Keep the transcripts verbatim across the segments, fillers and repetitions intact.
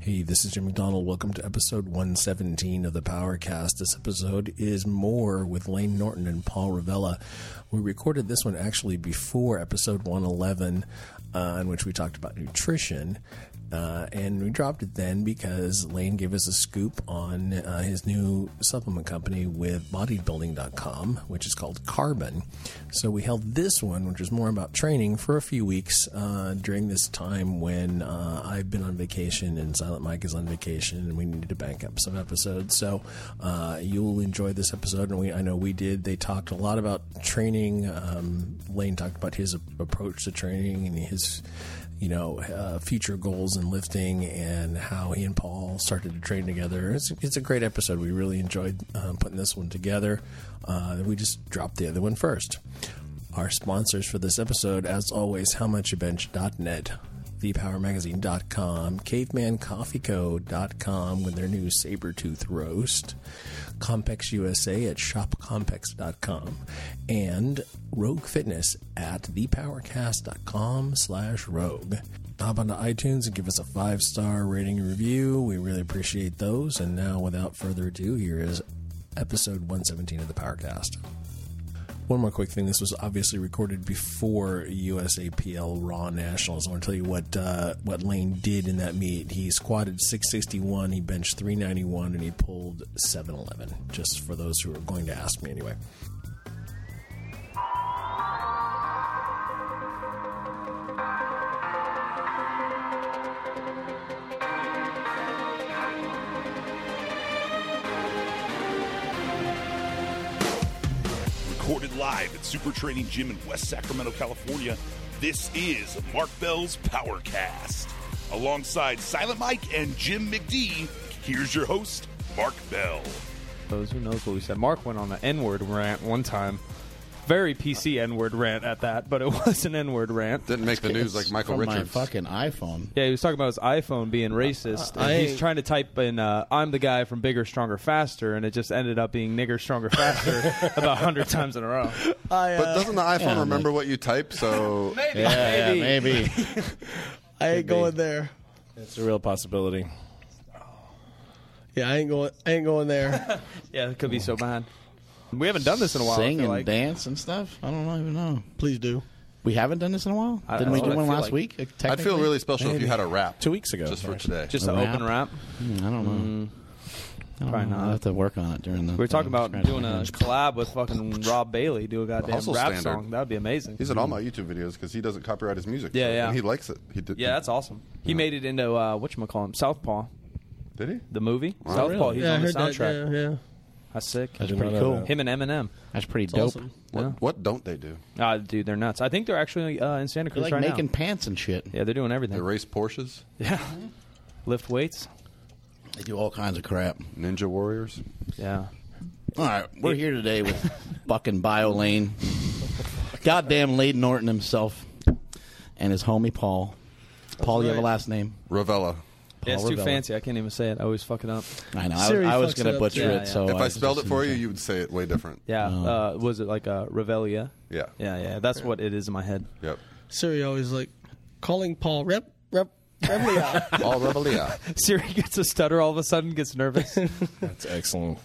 Hey, this is Jim McDonald. Welcome to episode one seventeen of the PowerCast. This episode is more with Layne Norton and Paul Ravella. We recorded this one actually before episode one eleven, uh, in which we talked about nutrition. Uh, and we dropped it then because Layne gave us a scoop on uh, his new supplement company with bodybuilding dot com, which is called Carbon. So we held this one, which is more about training, for a few weeks uh, during this time when uh, I've been on vacation and Silent Mike is on vacation, and we needed to bank up some episodes. So uh, you'll enjoy this episode, and we I know we did. They talked a lot about training. Um, Layne talked about his approach to training and his you know, uh, future goals in lifting and how he and Paul started to train together. It's, it's a great episode. We really enjoyed uh, putting this one together. Uh, we just dropped the other one first. Our sponsors for this episode, as always, how much you bench dot net, the power magazine dot com, caveman coffee co dot com with their new Sabertooth roast, Compex U S A at shop compex dot com, and Rogue Fitness at the powercast dot com slash rogue. Hop onto iTunes and give us a five-star rating and review. We really appreciate those. And now, without further ado, here is episode one seventeen of the PowerCast. One more quick thing. This was obviously recorded before U S A P L Raw Nationals. I want to tell you what uh, what Layne did in that meet. He squatted six sixty-one, he benched three ninety-one, and he pulled seven eleven, just for those who are going to ask me anyway. Recorded live at Super Training Gym in West Sacramento, California, this is Mark Bell's PowerCast. Alongside Silent Mike and Jim McD, here's your host, Mark Bell. Who knows what we said? Mark went on an N-word rant one time. Very P C N-word rant at that, but it was an N-word rant. Didn't make the news like Michael from Richards. My fucking iPhone. Yeah, he was talking about his iPhone being racist. Uh, and I, he's trying to type in, uh, I'm the guy from Bigger, Stronger, Faster, and it just ended up being Nigger, Stronger, Faster about one hundred times in a row. I, uh, but doesn't the iPhone yeah, remember like, what you type? So maybe, yeah, maybe. maybe. I ain't going there. It's a real possibility. Yeah, I ain't going. I ain't going there. Yeah, it could be so bad. We haven't done this in a while. Sing I feel and like. dance and stuff. I don't even know. Please do. We haven't done this in a while. I- Didn't we that's do what I one feel last like. week? I'd technically? feel really special if you had a rap Two weeks ago. just for actually. today. Just A an rap? open rap. Hmm, I don't know. Mm, I don't probably know. not. I'll have to work on it during the. we were talking thing. about Scratch doing my a head. collab with fucking Rob Bailey, do a goddamn Hustle rap Standard. song. That would be amazing. He's in all my YouTube videos because he doesn't copyright his music. Yeah, so, yeah. And he likes it. He did. Yeah, that's awesome. He Yeah. made it into, uh, whatchamacallit, Southpaw, Did he? the movie. Wow. Southpaw, Really? he's yeah, I on the heard soundtrack. that. Yeah, yeah. That's sick. That's did pretty not know cool. that. Him and Eminem. That's pretty It's dope. awesome. What, Yeah. what don't they do? Ah, dude, they're nuts. I think they're actually uh, in Santa They're Cruz like right making now. pants and shit. Yeah, they're doing They everything. race Porsches, Yeah. Lift weights. They do all kinds of crap. Ninja Warriors. Yeah. All right, we're here today with fucking Bio Layne, goddamn Layne Norton himself, and his homie Paul. Paul, you have a last name? Ravella. Yeah, it's too Ravella. fancy. I can't even say it. I always fuck it up. I know. I, Siri I was fucks going it to up, butcher too. it. Yeah, So If I was spelled it just for gonna you, say- you would say it way different. Yeah. Oh. Uh, was it like a Revelia? Yeah. Yeah, yeah. That's what it is in my head. Yep. Siri always like calling Paul rep rep Revelia. All Revelia. Siri gets a stutter all of a sudden, gets nervous. That's excellent.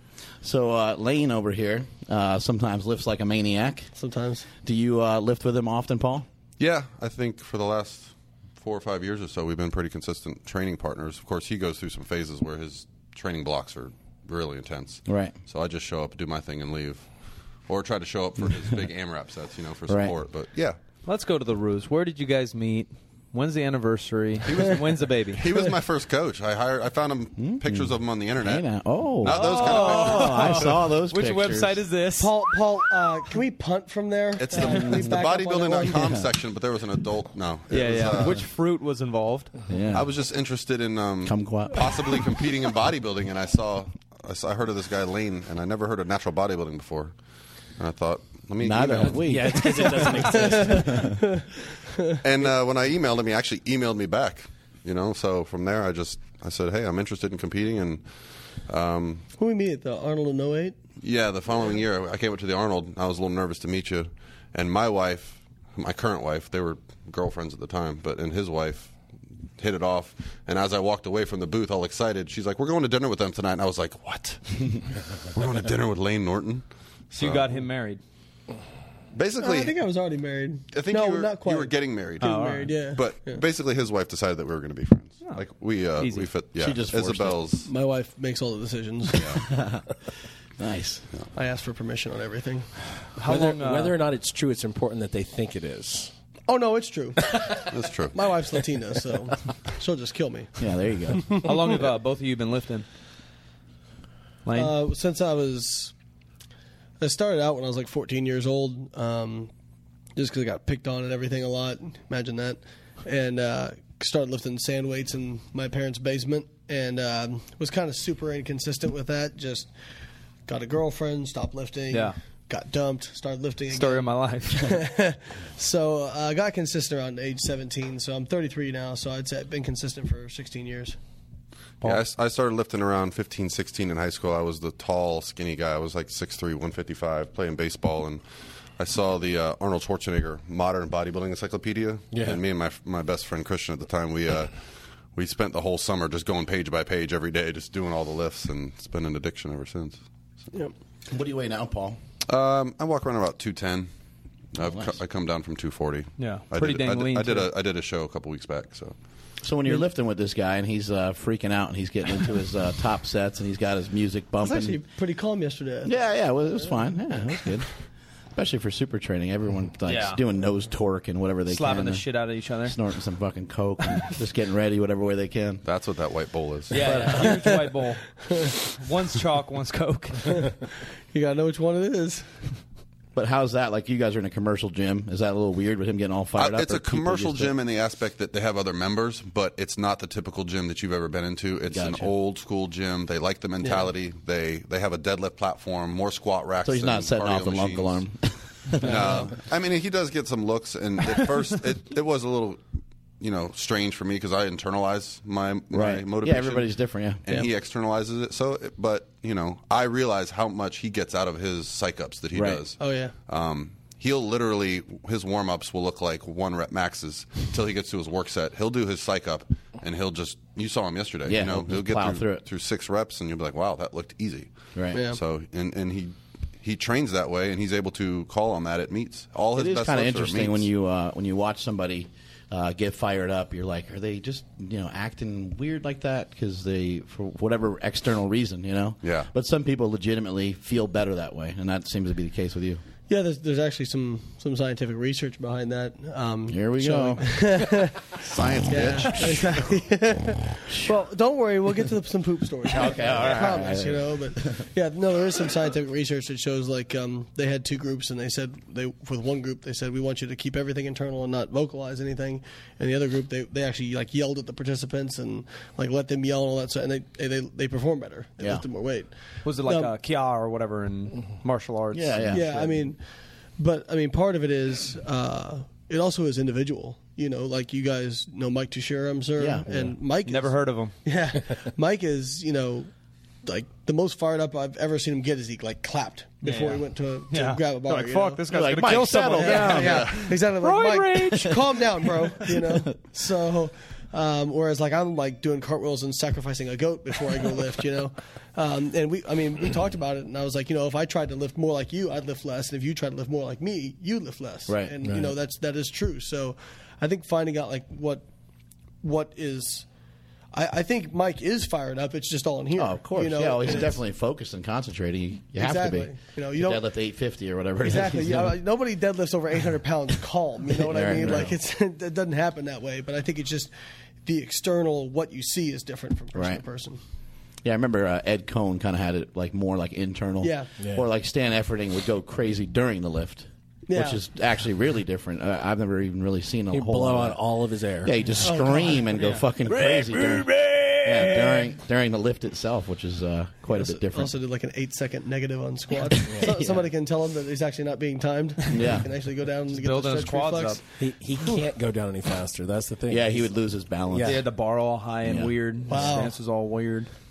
So uh, Layne over here uh, sometimes lifts like a maniac. Sometimes. Do you uh, lift with him often, Paul? Yeah, I think for the last four or five years or so, we've been pretty consistent training partners. Of course, he goes through some phases where his training blocks are really intense. Right. So I just show up, do my thing, and leave. Or try to show up for his big AMRAP sets, you know, for Right. support. But yeah, Let's go to the ruse. Where did you guys meet? When's the anniversary? When's the baby? he was my first coach. I hired. I found him pictures of him on the internet. Hey, now. Oh. Not those kind of pictures. Oh, I saw those Which pictures. website is this? Paul, Paul, uh, can we punt from there? It's Uh, the, can we it's the back up on that bodybuilding dot com one? section, but there was an adult. No. It Yeah, was, yeah. uh, Which fruit was involved? Yeah. I was just interested in um, Kumquat. possibly competing in bodybuilding, and I saw, I saw, I heard of this guy Layne, and I never heard of natural bodybuilding before, and I thought, let me Neither email have we. Yeah, it's because it doesn't exist. And uh, when I emailed him, he actually emailed me back. You know, so from there, I just I said, hey, I'm interested in competing, and um, When we meet at the Arnold in oh eight. yeah, the following year, I came up to the Arnold. I was a little nervous to meet you, and my wife, my current wife, they were girlfriends at the time, but and his wife, hit it off. And as I walked away from the booth, all excited, she's like, "We're going to dinner with them tonight." And I was like, "What? We're going to dinner with Lane Norton?" So you got him married. Basically, I think I was already married. I think no, you were, not quite. you were getting married. Getting married, yeah. But yeah. basically, his wife decided that we were going to be friends. Oh. Like we, uh, Easy. we fit. Yeah, She just forced Isabel's. My wife makes all the decisions. Nice. I ask for permission on everything. How whether, long? Uh, whether or not it's true, it's important that they think it is. Oh no, it's true. That's true. My wife's Latina, so she'll just kill me. Yeah, there you go. how long have uh, both of you been lifting? Lane. Uh, since I was, I started out when I was like fourteen years old, um, just because I got picked on and everything a lot. Imagine that, and uh, started lifting sand weights in my parents' basement, and uh, was kind of super inconsistent with that. Just got a girlfriend, stopped lifting. Yeah. Got dumped, started lifting again. Story of my life. So uh, I got consistent around age seventeen. So I'm thirty-three now. So I'd say I've been consistent for sixteen years. Yeah, I, s- I started lifting around fifteen, sixteen in high school. I was the tall, skinny guy. I was like six three, one fifty-five, playing baseball, and I saw the uh, Arnold Schwarzenegger Modern Bodybuilding Encyclopedia. Yeah. And me and my my best friend Christian at the time, we uh, we spent the whole summer just going page by page every day, just doing all the lifts, and it's been an addiction ever since. Yep. What do you weigh now, Paul? Um, I walk around about two ten. I've nice. co- I come down from two forty. Yeah, I pretty did, dang I did, lean, I did too. a I did a show a couple weeks back. So So when you're lifting with this guy and he's uh, freaking out and he's getting into his uh, top sets and he's got his music I was bumping. actually pretty calm yesterday. Yeah, yeah, well, it was fine. Yeah, it was good. Especially for super training, everyone like Yeah. doing nose torque and whatever they Slapping can. the and shit out of each other. snorting some fucking coke, and just getting ready whatever way they can. that's what that white bowl is. Yeah, huge white bowl. One's chalk, one's Coke. You gotta know which one it is. But how's that? Like you guys are in a commercial gym. Is that a little weird with him getting all fired Uh, up? it's or a people commercial just- gym in the aspect that they have other members, but it's not the typical gym that you've ever been into. It's an Gotcha. old school gym. They like the mentality. They they have a deadlift platform, more squat racks. So he's not than setting cardio off the lunk machines. alarm. No, I mean he does get some looks, and at first it, it was a little, you know, strange for me because I internalize my, my Right. motivation. Yeah, everybody's different, yeah. and Yeah. he externalizes it. So, but you know, I realize how much he gets out of his psych ups that he Right. does. Oh yeah. Um, he'll literally his warm ups will look like one rep maxes until he gets to his work set. He'll do his psych up, and he'll just you saw him yesterday. Yeah, you know, he'll he'll just get plow through, through it. through six reps, and you'll be like, wow, that looked easy. Right. Yeah. So and and he. He trains that way, and he's able to call on that at meets. All his It is best kind of lifts are at interesting when meets. you uh, when you watch somebody uh, get fired up. You're like, are they just you know acting weird like that because they for whatever external reason, you know? Yeah. But some people legitimately feel better that way, and that seems to be the case with you. Yeah, there's, there's actually some, some scientific research behind that. Um, Here we showing- go. Science, bitch. Yeah, exactly. Well, don't worry, we'll get to the, some poop stories. Okay, all right, I promise, all right. you know. But yeah, no, there is some scientific research that shows like um, they had two groups, and they said they with one group they said we want you to keep everything internal and not vocalize anything, and the other group they, they actually like yelled at the participants and like let them yell and all that stuff, and they they they perform better. They Yeah. lifted more weight. Was it like No. uh, Kia or whatever in martial arts? Yeah, yeah. Yeah, I mean, but I mean, part of it is uh, it also is individual. You know, like you guys know Mike Tuchscherer, I'm sure, Yeah, and yeah. Mike. Never is, heard of him. Yeah, Mike is you know like the most fired up I've ever seen him get is he like clapped before Yeah. he went to, to Yeah. grab a bar. Like, you fuck, know? this guy's You're like, gonna Mike, kill settle someone. down. Yeah, yeah, exactly. Like, Roid Mike, rage. calm down, bro. You know. So, um, whereas like I'm like doing cartwheels and sacrificing a goat before I go lift. You know. Um, and we, I mean, we talked about it, and I was like, you know, if I tried to lift more like you, I'd lift less, and if you tried to lift more like me, you'd lift less. Right. And Right. you know, that's that is true. So, I think finding out like what what is. I, I think Mike is fired up. It's just all in here. Oh, of course. You know, yeah, well, he's and it's- definitely focused and concentrating. You, you have Exactly. to be. You know, you don't- deadlift eight fifty or whatever. it is Exactly. he's Yeah, doing. like, nobody deadlifts over eight hundred pounds calm. You know what I Right, mean? right. Like it's it doesn't happen that way. But I think it's just the external what you see is different from person Right. to person. Yeah, I remember uh, Ed Cohn kind of had it like more like internal. Yeah. Yeah. Or like Stan Efferding would go crazy during the lift, Yeah. which is actually really different. Uh, I've never even really seen a He'd whole blow lot out of that. all of his air. Yeah, he just scream and go fucking crazy during, yeah, during during the lift itself, which is uh, quite a Also, bit different. also did like an eight second negative on squats. So, somebody can tell him that he's actually not being timed. Yeah. He can actually go down and get the building his stretch quads reflex. up. He he can't go down any faster. That's the thing. Yeah, he would lose his balance. Yeah. They had the bar all high and Yeah. weird. Wow. His stance was all weird.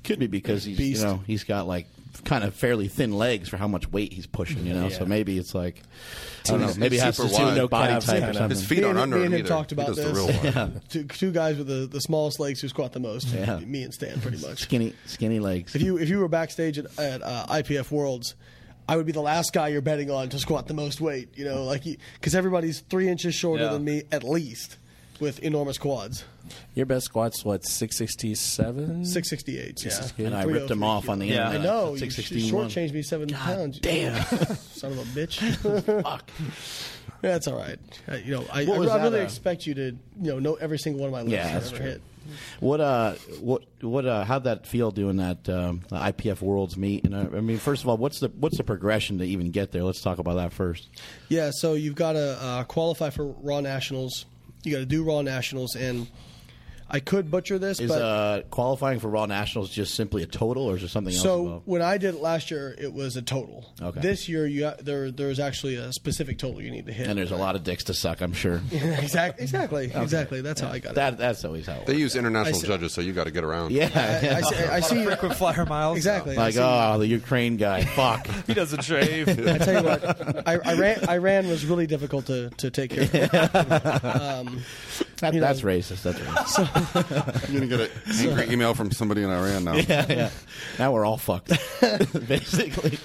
Could be because he's Beast. you know he's got like kind of fairly thin legs for how much weight he's pushing. You know, Yeah. so maybe it's like I don't know. He's- Maybe it has he's to super do with wide. body calves, type or kinda. something. His feet Me aren't and, under me and him him either. talked He about does the this. real one. two, two guys with the, the smallest legs who squat the most. Yeah. Me and Stan, pretty much. Skinny, skinny legs. If you if you were backstage at, at uh, I P F Worlds, I would be the last guy you're betting on to squat the most weight. You know, like because everybody's three inches shorter Yeah. than me at least, with enormous quads. Your best squat's what, six sixty-seven? Six sixty eight. Yeah, and I ripped him off on the Yeah. internet. I know. You Six sh- sixteen one. shortchanged me seven pounds. damn. Son of a bitch. Fuck. Yeah, that's all right. Uh, you know, I, I, What was I really that, uh, expect you to, you know, know every single one of my lifts Yeah, I've that's ever true. hit. What uh, what what uh, how'd that feel doing that um, the I P F Worlds meet? And uh, I mean, first of all, what's the what's the progression to even get there? Let's talk about that first. Yeah, so you've got to uh, qualify for Raw Nationals. You got to do Raw Nationals, and I could butcher this, Is but uh, qualifying for Raw Nationals just simply a total, or is there something else so involved? when I did it last year, it was a total. Okay. This year, you got, there there's actually a specific total you need to hit. And there's a lot of dicks to suck, I'm sure. exactly, exactly, exactly. That's how I got it. That that's always how it They works. use international I see- judges, so you got to get around. Yeah, I, I see, I see Frequent flyer miles. exactly. I like see- oh, the Ukraine guy. Fuck. He doesn't shave. I tell you what, I, Iran, Iran was really difficult to, to take care of. Um, That, You know- that's racist. That's racist. You're going to get an angry email from somebody in Iran now. yeah, yeah. Now we're all fucked. Basically,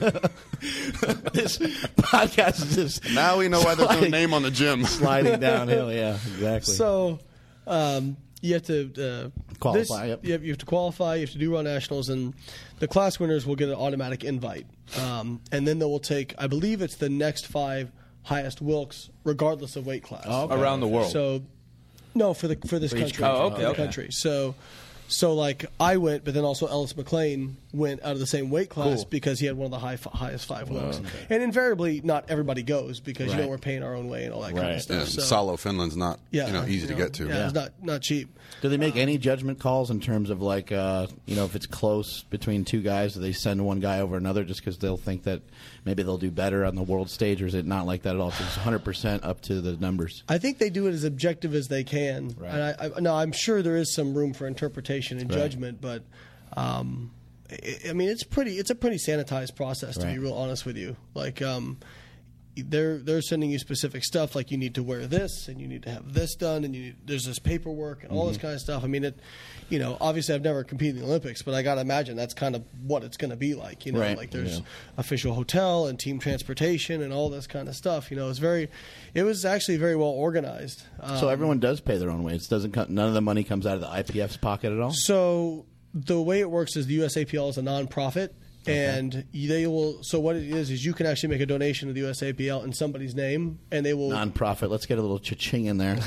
this podcast is just Now we know why there's no sliding- name on the gym. sliding downhill. Yeah, exactly. So, um, you have to uh, Qualify, this- yep. You, have, you have to qualify. You have to do Raw Nationals, and the class winners will get an automatic invite. Um, and then they will take, I believe, it's the next five highest Wilks, regardless of weight class. Oh, okay. Around the world. So, no, for the for this each country. country. Oh, okay, for the okay. country. So, so like I went, but then also Ellis McLean went out of the same weight class Cool. because he had one of the high, highest five Wilks. And invariably, not everybody goes because you know Right. we're paying our own way and all that kind Right. of stuff. Yeah, so, Salo, Finland's not yeah, you know easy to know, get to. Yeah, it's not not cheap. Do they make any judgment calls in terms of like, uh, you know, if it's close between two guys, do they send one guy over another just because they'll think that maybe they'll do better on the world stage, or is it not like that at all? It's one hundred percent up to the numbers. I think they do it as objective as they can. Right. And I, I, now I'm sure there is some room for interpretation and Right. judgment, but um, I, I mean it's pretty. It's a pretty sanitized process to Right. be real honest with you. Like um, they're they're sending you specific stuff, like you need to wear this and you need to have this done, and you need, there's this paperwork and all Mm-hmm. this kind of stuff. I mean it. You know, obviously I've never competed in the Olympics, but I got to imagine that's kind of what it's going to be like. You know, Right. like there's Yeah. official hotel and team transportation and all this kind of stuff. You know, it's very. It was actually very well organized. So Um, everyone does pay their own weights. Doesn't come, none of the money comes out of the I P F's pocket at all. So the way it works is the U S A P L is a nonprofit, and they will. So what it is is you can actually make a donation to the U S A P L in somebody's name, and they will. Non-profit. Let's get a little cha-ching in there.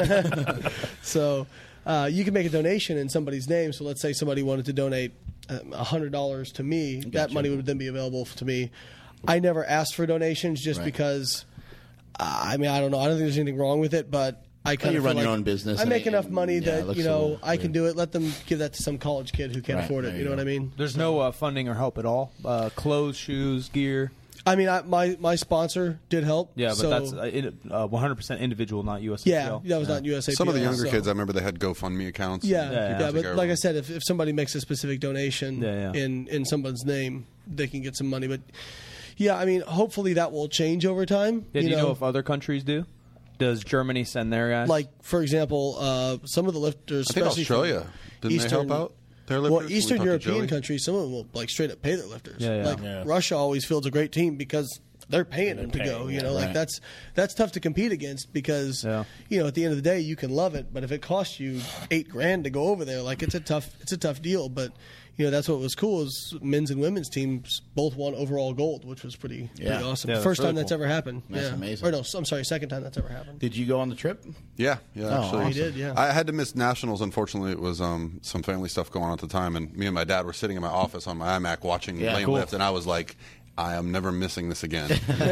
So uh, you can make a donation in somebody's name. So let's say somebody wanted to donate um, a hundred dollars to me. That Gotcha. money would then be available to me. I never asked for donations just Right. because. Uh, I mean, I don't know. I don't think there's anything wrong with it, but. I kind you of run feel your like own business I and make it- enough money yeah, it that looks you a know little I can weird. do it. Let them give that to some college kid who can't Right, afford it. there You you know go. what I mean? There's no uh, funding or help at all. Uh, clothes, shoes, gear. I mean, I, my my sponsor did help. Yeah, but so- that's uh, in- uh, one hundred percent individual, not U S A P yeah, L. that was not U S A P L. Some of the younger so- kids, I remember they had GoFundMe accounts. Yeah, and yeah, yeah. people but together. like I said, if, if somebody makes a specific donation Yeah, yeah. in in someone's name, they can get some money. But yeah, I mean, hopefully that will change over time. Yeah, do you know if other countries do? Does Germany send their guys? like for example, uh, some of the lifters, I think especially from Australia. Didn't they Eastern, help out their lifters? Well, when we Eastern talked to European Joey? countries, some of them will like straight up pay their lifters. Yeah, yeah. Like Yeah. Russia always fields a great team because they're paying them to paying, go. You yeah, know, like right. that's that's tough to compete against because Yeah. you know at the end of the day you can love it, but if it costs you eight grand to go over there, like it's a tough it's a tough deal. But you know that's what was cool is men's and women's teams both won overall gold, which was pretty Yeah. pretty awesome. Yeah, that's First really time that's cool. ever happened. That's yeah. amazing. Or no, I'm sorry, second time that's ever happened. Did you go on the trip? Yeah, yeah. Oh, actually, awesome. He did, yeah. I had to miss nationals. Unfortunately, it was um, some family stuff going on at the time, and me and my dad were sitting in my office on my iMac watching Yeah, lane cool. lift, and I was like, I am never missing this again.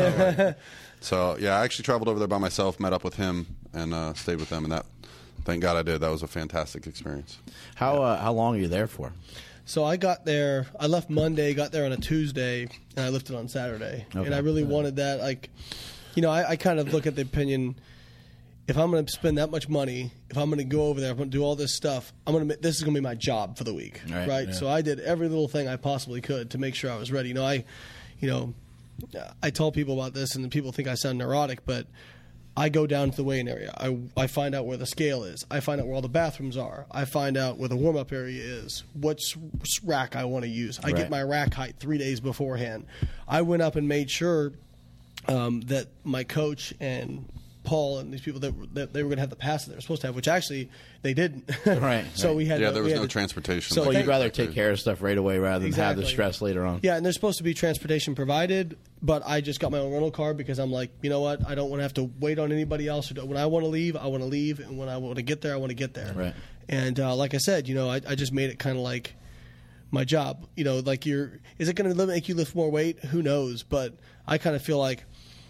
So yeah, I actually traveled over there by myself, met up with him, and uh, stayed with them, and that. Thank God I did. That was a fantastic experience. How uh, how long are you there for? So I got there. I left Monday, got there on a Tuesday, and I lifted on Saturday. Okay. And I really wanted that. Like, you know, I, I kind of look at the opinion. if I'm going to spend that much money, if I'm going to go over there, I'm going to do all this stuff, I'm going to. This is going to be my job for the week, Right, right? yeah. So I did every little thing I possibly could to make sure I was ready. You know, I, you know, I tell people about this, and people think I sound neurotic, but I go down to the weighing area. I, I find out where the scale is. I find out where all the bathrooms are. I find out where the warm-up area is, which rack I want to use. I Right. get my rack height three days beforehand. I went up and made sure um, that my coach and Paul and these people that, that they were going to have the pass that they were supposed to have, which actually they didn't. Right, so right. we had Yeah, to, there we was had no to- transportation. So Well, thank- you'd rather take care of stuff right away rather than have the Exactly. stress later on. Yeah, and there's supposed to be transportation provided, but I just got my own rental car because I'm like, you know what? I don't want to have to wait on anybody else. When I want to leave, I want to leave, and when I want to get there, I want to get there. Right. And uh, like I said, you know, I, I just made it kind of like my job. You know, like you're. Is it going to make you lift more weight? Who knows? But I kind of feel like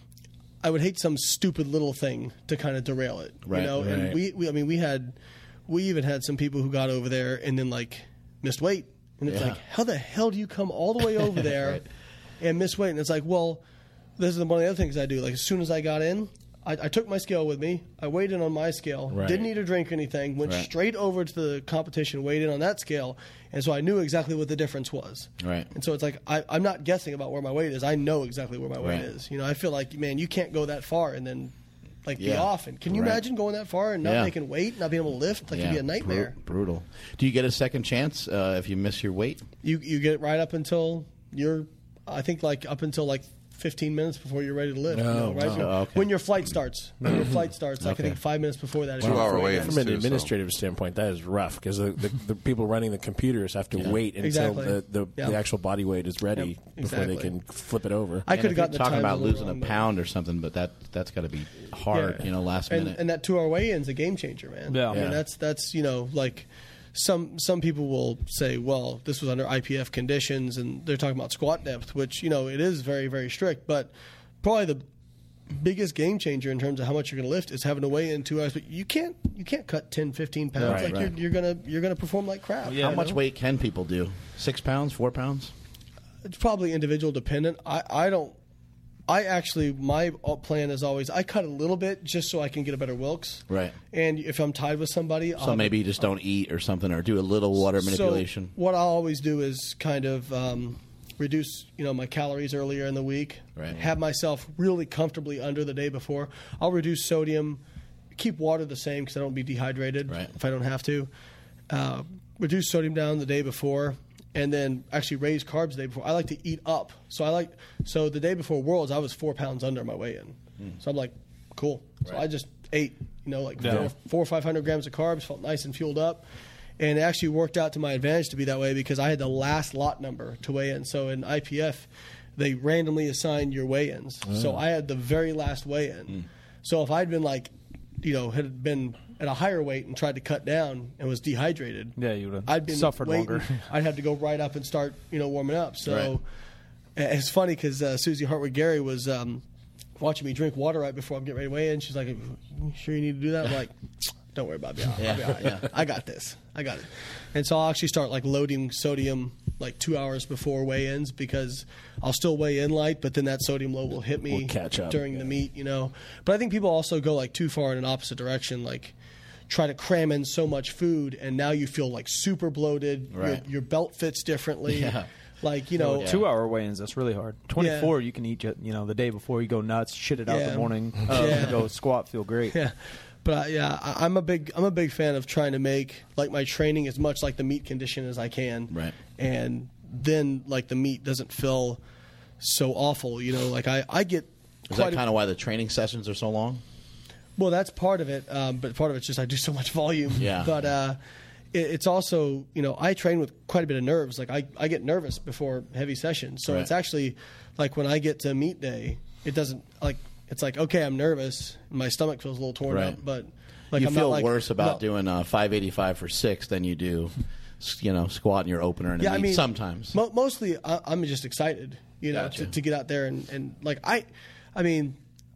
I would hate some stupid little thing to kind of derail it. Right, You know, right. and we, we, I mean, we had, we even had some people who got over there and then like missed weight, and it's Yeah. like, how the hell do you come all the way over there Right. and miss weight? And it's like, well, this is one of the other things I do. Like as soon as I got in, I, I took my scale with me. I weighed in on my scale. Right. Didn't eat or drink anything. Went Right. straight over to the competition. Weighed in on that scale, and so I knew exactly what the difference was. Right. And so it's like I, I'm not guessing about where my weight is. I know exactly where my weight Right. is. You know, I feel like, man, you can't go that far and then like be Yeah. off. And can you Right. imagine going that far and not Yeah. making weight, not being able to lift? Like Yeah, it'd be a nightmare. bru- brutal. Do you get a second chance uh, if you miss your weight? You you get right up until you're, I think like up until like fifteen minutes before you're ready to lift. you know, Oh, right? wow. When- Oh, okay. When your flight starts. When your flight starts, like Okay. I think five minutes before that. is Two your hour flight. weigh-ins. From an too, so- administrative standpoint, that is rough because the, the, the people running the computers have to wait until Exactly. the, the, Yeah. the actual body weight is ready Yep, before they exactly. can flip it over. I And could if have you're gotten the talking times about a little losing a wrong, but- pound or something, but that that's got to be hard, Yeah. you know, last and, minute. and that two hour weigh in's a game changer, man. Yeah. I mean Yeah. that's that's you know like some some people will say, well, this was under I P F conditions, and they're talking about squat depth, which you know it is very very strict, but probably the biggest game changer in terms of how much you're going to lift is having to weigh in two hours. But you can't you can't cut ten, fifteen pounds. Right, like right. You're, you're gonna you're gonna perform like crap. yeah. How you much know? weight can people do? Six pounds, four pounds? It's probably individual dependent. I, I don't. I actually, my plan is always I cut a little bit just so I can get a better Wilks. Right. And if I'm tied with somebody, So maybe you just don't eat or something, or do a little water manipulation. So what I'll always do is kind of um, reduce, you know, my calories earlier in the week. Right. Have myself really comfortably under the day before. I'll reduce sodium, keep water the same because I don't be dehydrated Right. if I don't have to. Uh, reduce sodium down the day before, and then actually raise carbs the day before. I like to eat up, so I like so the day before Worlds I was four pounds under my weigh-in. So I'm like, cool. So I just ate, you know, like Yeah. four, four or five hundred grams of carbs, felt nice and fueled up. And it actually worked out to my advantage to be that way because I had the last lot number to weigh in. So in I P F, they randomly assign your weigh-ins. So I had the very last weigh-in. So if I'd been like, you know, had been at a higher weight and tried to cut down and was dehydrated, Yeah, you would have I'd been suffered waiting. longer. I'd have to go right up and start, you know, warming up. So Right. it's funny because uh, Susie Hartwood Gary was um, watching me drink water right before I'm getting ready to weigh in. She's like, "You sure you need to do that?" I'm like, "Don't worry about it. I'll be Yeah, all right. yeah. I got this. I got it." And so I'll actually start like loading sodium like two hours before weigh-ins because I'll still weigh in light, but then that sodium load will hit me Will catch up. during the meet, you know. But I think people also go like too far in an opposite direction, like try to cram in so much food, and now you feel like super bloated. Right. Your, your belt fits differently. Yeah. Like, you know, Yeah. Two hour weigh-ins, that's really hard. twenty-four, you can eat, ju- you know, the day before you go nuts, shit it out Yeah. the morning, uh, Yeah. go squat, feel great. yeah. But uh, yeah, I, I'm a big I'm a big fan of trying to make like my training as much like the meet condition as I can. Right. And then like the meet doesn't feel so awful, you know. Like I I get Is quite that a- kind of why the training sessions are so long? Well, that's part of it, um, but part of it's just I do so much volume. Yeah. But uh, it, it's also, you know, I train with quite a bit of nerves. Like I, I get nervous before heavy sessions, so Right. it's actually like when I get to meet day, it doesn't like it's like okay, I'm nervous, my stomach feels a little torn Right. up, but like you I'm feel not like, worse about no. doing a five eighty-five for six than you do, s- you know, squatting your opener in a Yeah, meet I mean, sometimes. Mo- mostly, I, I'm just excited, you know, Gotcha. to, to get out there and, and like I, I mean,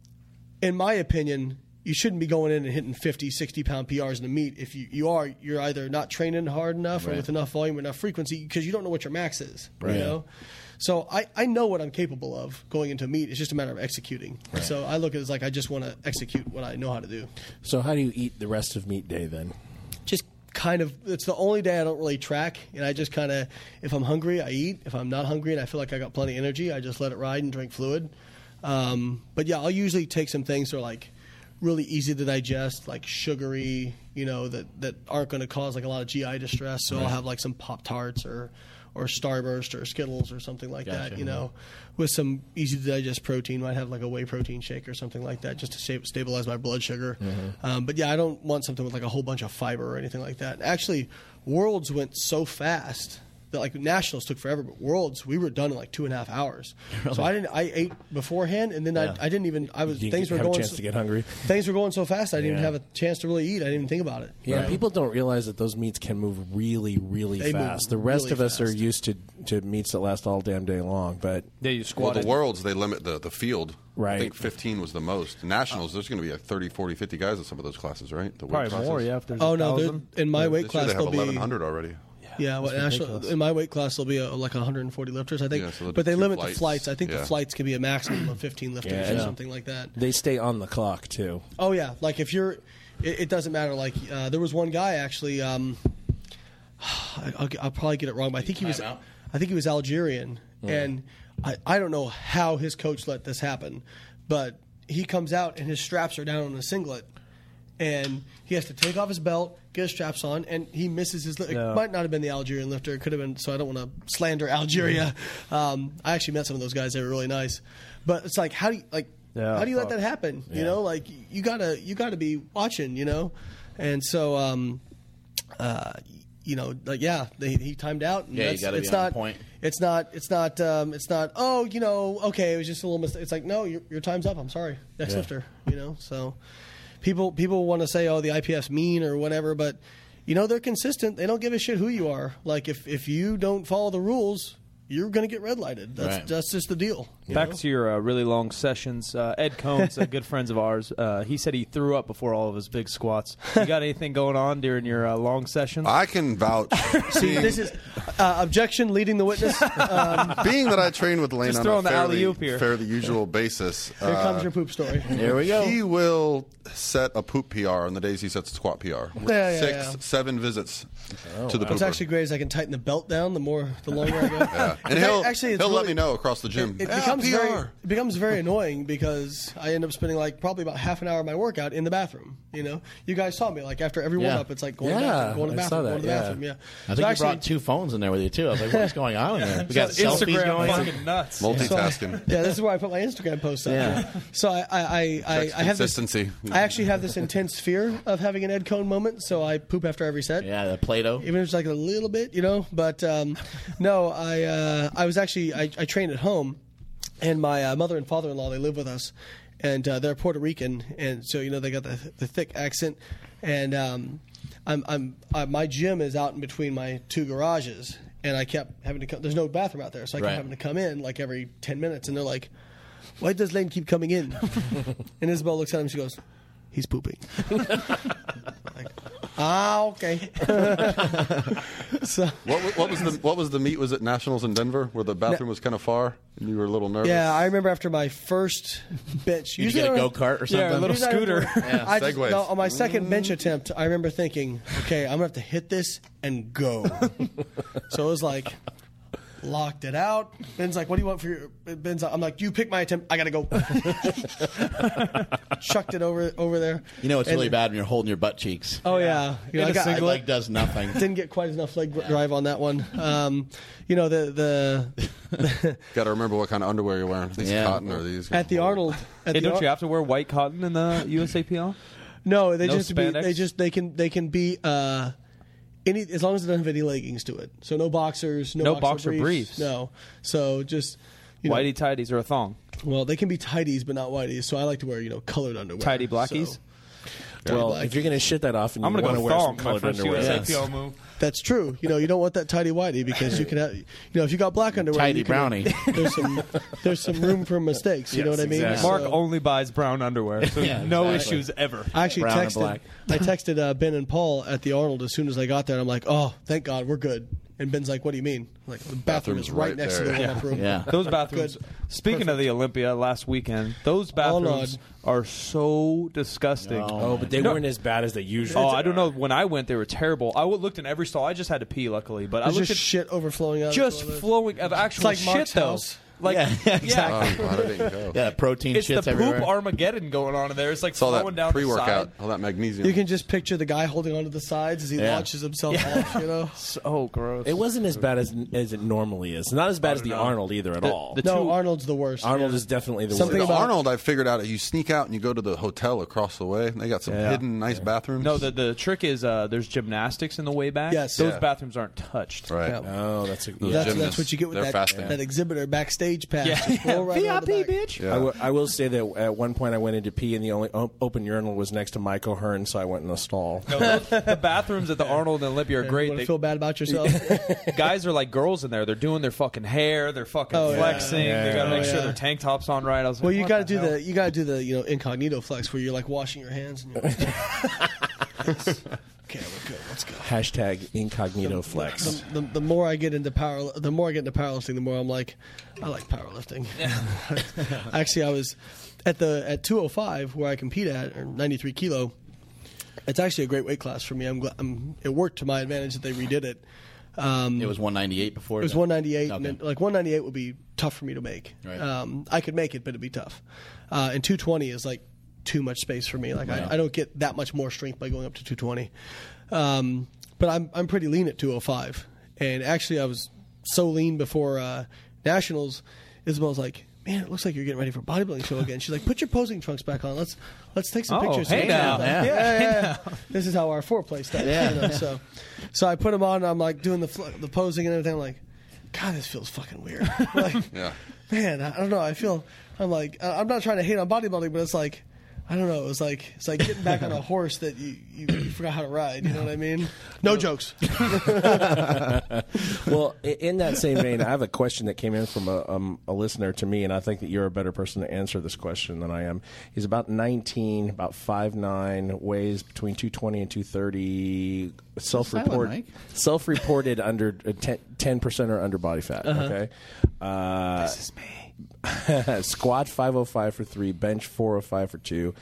in my opinion, you shouldn't be going in and hitting fifty, sixty pound P Rs in a meet. If you, you are, you're either not training hard enough or Right. with enough volume or enough frequency because you don't know what your max is. Right. You know, So I, I know what I'm capable of going into a meet. It's just a matter of executing. Right. So I look at it as like I just want to execute what I know how to do. So how do you eat the rest of meet day then? Just kind of, it's the only day I don't really track, and I just kind of, if I'm hungry, I eat. If I'm not hungry and I feel like I got plenty of energy, I just let it ride and drink fluid. Um, but yeah, I'll usually take some things that are like really easy to digest, like sugary, you know, that, that aren't going to cause like a lot of G I distress. So right. I'll have like some Pop-Tarts or or Starburst or Skittles or something like gotcha. that, you know, with some easy to digest protein. Might have like a whey protein shake or something like that just to stabilize my blood sugar. Mm-hmm. Um, but yeah, I don't want something with like a whole bunch of fiber or anything like that. Actually, Worlds went so fast that like Nationals took forever, but Worlds we were done in like two and a half hours. Really? So I didn't. I ate beforehand, and then yeah. I, I didn't even. I was you things were have going. a chance so, to get hungry. Things were going so fast. I didn't yeah. even have a chance to really eat. I didn't even think about it. Yeah, right? People don't realize that those meets can move really, really they fast. The rest really of us fast. are used to to meets that last all damn day long. But yeah, you squat. Well, the Worlds they limit the the field. Right. I think fifteen was the most. Nationals, there's going to be like thirty, forty, fifty guys in some of those classes, right? The Probably classes. more. Yeah. If there's oh a no, thousand. in my yeah, weight this class year they have there'll be eleven hundred already. Yeah, well, national, in my weight class, there'll be a, like one hundred forty lifters, I think. Yeah, so but they limit flights. the flights. I think yeah. the flights can be a maximum of fifteen lifters yeah, or yeah. something like that. They stay on the clock, too. Oh, yeah. Like, if you're... It, it doesn't matter. Like, uh, there was one guy, actually... Um, I'll, I'll probably get it wrong, but I think he was... out? I think he was Algerian. Mm. And I, I don't know how his coach let this happen, but he comes out and his straps are down on a singlet. And he has to take off his belt, get his straps on, and he misses his. Li- yeah. It might not have been the Algerian lifter. It could have been. So I don't want to slander Algeria. Um, I actually met some of those guys. They were really nice. But it's like, how do you like? Yeah, how do you fuck. let that happen? Yeah. You know, like you gotta you gotta be watching. You know, and so um, uh, you know, like yeah, they, he timed out. And Yeah, you that's, gotta it's be on not, point. It's not. It's not. Um, it's not. Oh, you know. Okay, it was just a little mistake. It's like no, your, your time's up. I'm sorry. Next Yeah. lifter. You know. So people people want to say, oh, the I P F's mean or whatever, but you know they're consistent. They don't give a shit who you are. Like if if you don't follow the rules, you're going to get red lighted. That's Right. that's just the deal. you Back know? to your uh, really long sessions. Uh, Ed Combs, a good friends of ours, uh, he said he threw up before all of his big squats. You got anything going on during your uh, long sessions? I can vouch. See, being, this is uh, objection leading the witness. Um, being that I train with Lane Just on throwing a the fairly, alley-oop here. fairly usual basis. here uh, comes your poop story. There we go. He will set a poop P R on the days he sets a squat P R. Yeah, yeah, Six, yeah. seven visits Oh, to the wow. pooper. What's actually great is I can tighten the belt down the more the longer I go. yeah. And In he'll, fact, actually, it's he'll let really- me know across the gym. It, it "Yeah, becomes P very R." it becomes very annoying because I end up spending like probably about half an hour of my workout in the bathroom. You know, you guys saw me like after every warm Yeah. up, it's like going to the Yeah, bathroom, going to the I saw bathroom, that, going to the yeah. bathroom. Yeah, I So think actually- you brought two phones in there with you too. I was like, "What's going on in there?" We got selfies Instagram going. fucking nuts. Multitasking. Yeah, this is where I put my Instagram posts up. Yeah. So I, I, I, I, I have this. Consistency. I actually have this intense fear of having an Ed Cohn moment, so I poop after every set. Yeah, the Play-Doh. Even if it's like a little bit, you know. But um, no, I uh, I was actually I, I trained at home, and my uh, mother and father-in-law, they live with us, and uh, they're Puerto Rican, and so you know they got the the thick accent, and um, I'm I'm uh, my gym is out in between my two garages, and I kept having to come. There's no bathroom out there, so I kept Right. having to come in like every ten minutes, and they're like, "Why does Lane keep coming in?" And Isabel looks at him, she goes, "He's pooping." Like, ah, okay. So. What, wa- what was the what was the meet? Was it Nationals in Denver where the bathroom was kind of far and you were a little nervous? Yeah, I remember after my first bench. Did you usually get a I- go kart or something? Yeah, a little usually I remember- scooter. Yeah. I just, Segways. no, on my second bench attempt, I remember thinking, okay, I'm going to have to hit this and go. So it was like, locked it out. Ben's like, what do you want for your... Ben's like, I'm like, you pick my attempt. I got to go. Chucked it over over there. You know, it's And- really bad when you're holding your butt cheeks. Oh, yeah. You know, In I a got- I single leg does nothing. didn't get quite enough leg drive on that one. Um, you know, the... the Got to remember what kind of underwear you're wearing. Are these Yeah. cotton or are these? at the Arnold... At Hey, the don't Ar- you have to wear white cotton in the U S A P L? No, they No just be, spandex? they just they can they can be uh, any as long as it doesn't have any leggings to it. So no boxers, no, No boxer, boxer briefs, briefs. No, so just you know, Whitey tighties or a thong? well, they can be tighties, but not whiteys. So I like to wear you know colored underwear. Tighty blackies? So, Well, black. if you're going to shit that off and you I'm going to want go to wear some thong, my colored first underwear, U S A that's- P L move. that's true. You know, you don't want that tighty whitey because you can have you know if you got black underwear, Tidy you can- brownie. There's some there's some room for mistakes. You know Yes, what I mean? exactly. Mark So- only buys brown underwear, so Yeah, no exactly. issues ever. I actually Brown and texted. black. I texted uh, Ben and Paul at the Arnold as soon as I got there. And I'm like, "Oh, thank God, we're good." And Ben's like, what do you mean? I'm like, the bathroom Bathroom's is right, right next there. to the warm-up room. Yeah. Those bathrooms. Good. Speaking of the Olympia last weekend, those bathrooms are so disgusting. No. Oh, but they No. weren't as bad as they usually Oh, are. I don't know. When I went, they were terrible. I looked in every stall. I just had to pee, luckily, but I There's looked just at shit overflowing out. just of the toilet. flowing of actual like shit Mark's though. house. Like Yeah, exactly. Oh, God, I didn't go. Yeah, protein It's shits the everywhere. poop Armageddon going on in there. It's like It's all flowing that down the pre-workout, side. all that magnesium. You can just picture the guy holding onto the sides as he Yeah. launches himself off, you know? So gross. It wasn't as bad as as it normally is. Not as bad as the know. Arnold either at The- all. the No, two- Arnold's the worst. Arnold yeah. is definitely the Something worst. the about- Arnold, I figured out. You sneak out and you go to the hotel across the way. They got some Yeah. hidden nice bathrooms. No, the the trick is uh, there's gymnastics in the way back. Yes. Those Yeah. bathrooms aren't touched. right. Yeah. Oh, that's a Those yeah. That's, gymnasts, that's what you get with they're that, fasting. that exhibitor backstage pass. Yeah, Just roll right V I around the P, back. bitch. Yeah. I, w- I will say that at one point I went into pee and the only o- open urinal was next to Mike O'Hearn, so I went in the stall. No, those- the bathrooms at the Arnold and Olympia are You great. want They, to feel bad about yourself? guys are like girls in there. They're doing their fucking hair. They're fucking Oh, yeah. flexing. Yeah, they gotta yeah, make sure yeah. their tank tops on right. I was like, Well, you what got to the do hell? the you got to do the you know incognito flex where you're like washing your hands. And you're like, okay, we're good. Let's go. Hashtag incognito flex. The, the, the more I get into power, the more I get into powerlifting, the more I'm like, I like powerlifting. Actually, I was at the at two oh five where I compete at, or ninety-three kilo. It's actually a great weight class for me. I'm, glad, I'm it worked to my advantage that they redid it. Um, It was one ninety-eight before. It was that? one ninety-eight, Okay. and then, like one ninety-eight would be tough for me to make. Right. Um, I could make it, but it'd be tough. Uh, and two twenty is like too much space for me. Like Yeah. I, I don't get that much more strength by going up to two twenty. Um, but I'm I'm pretty lean at two oh five, and actually I was so lean before uh, nationals. Isabel's like, man, it looks like you're getting ready for a bodybuilding show again. She's like, put your posing trunks back on. Let's let's take some Oh, pictures. hey now. yeah, Yeah. yeah, yeah. This is how our foreplay starts. Yeah. You know, so, so I put them on. And I'm like doing the fl- the posing and everything. I'm like, God, this feels fucking weird. Like, Yeah. man, I I don't know. I feel I'm like I- I'm not trying to hate on bodybuilding, but it's like I don't know. It's like it's like getting back on a horse that you, you, you forgot how to ride. You know what I mean? No jokes. Well, i- in that same vein, I have a question that came in from a, um, a listener to me, and I think that you're a better person to answer this question than I am. He's about nineteen, about five nine, weighs between two twenty and two thirty, self-report, Mike? self-reported under uh, ten percent or under body fat, okay? Uh, This is me. squat five oh five for three, bench four oh five for two,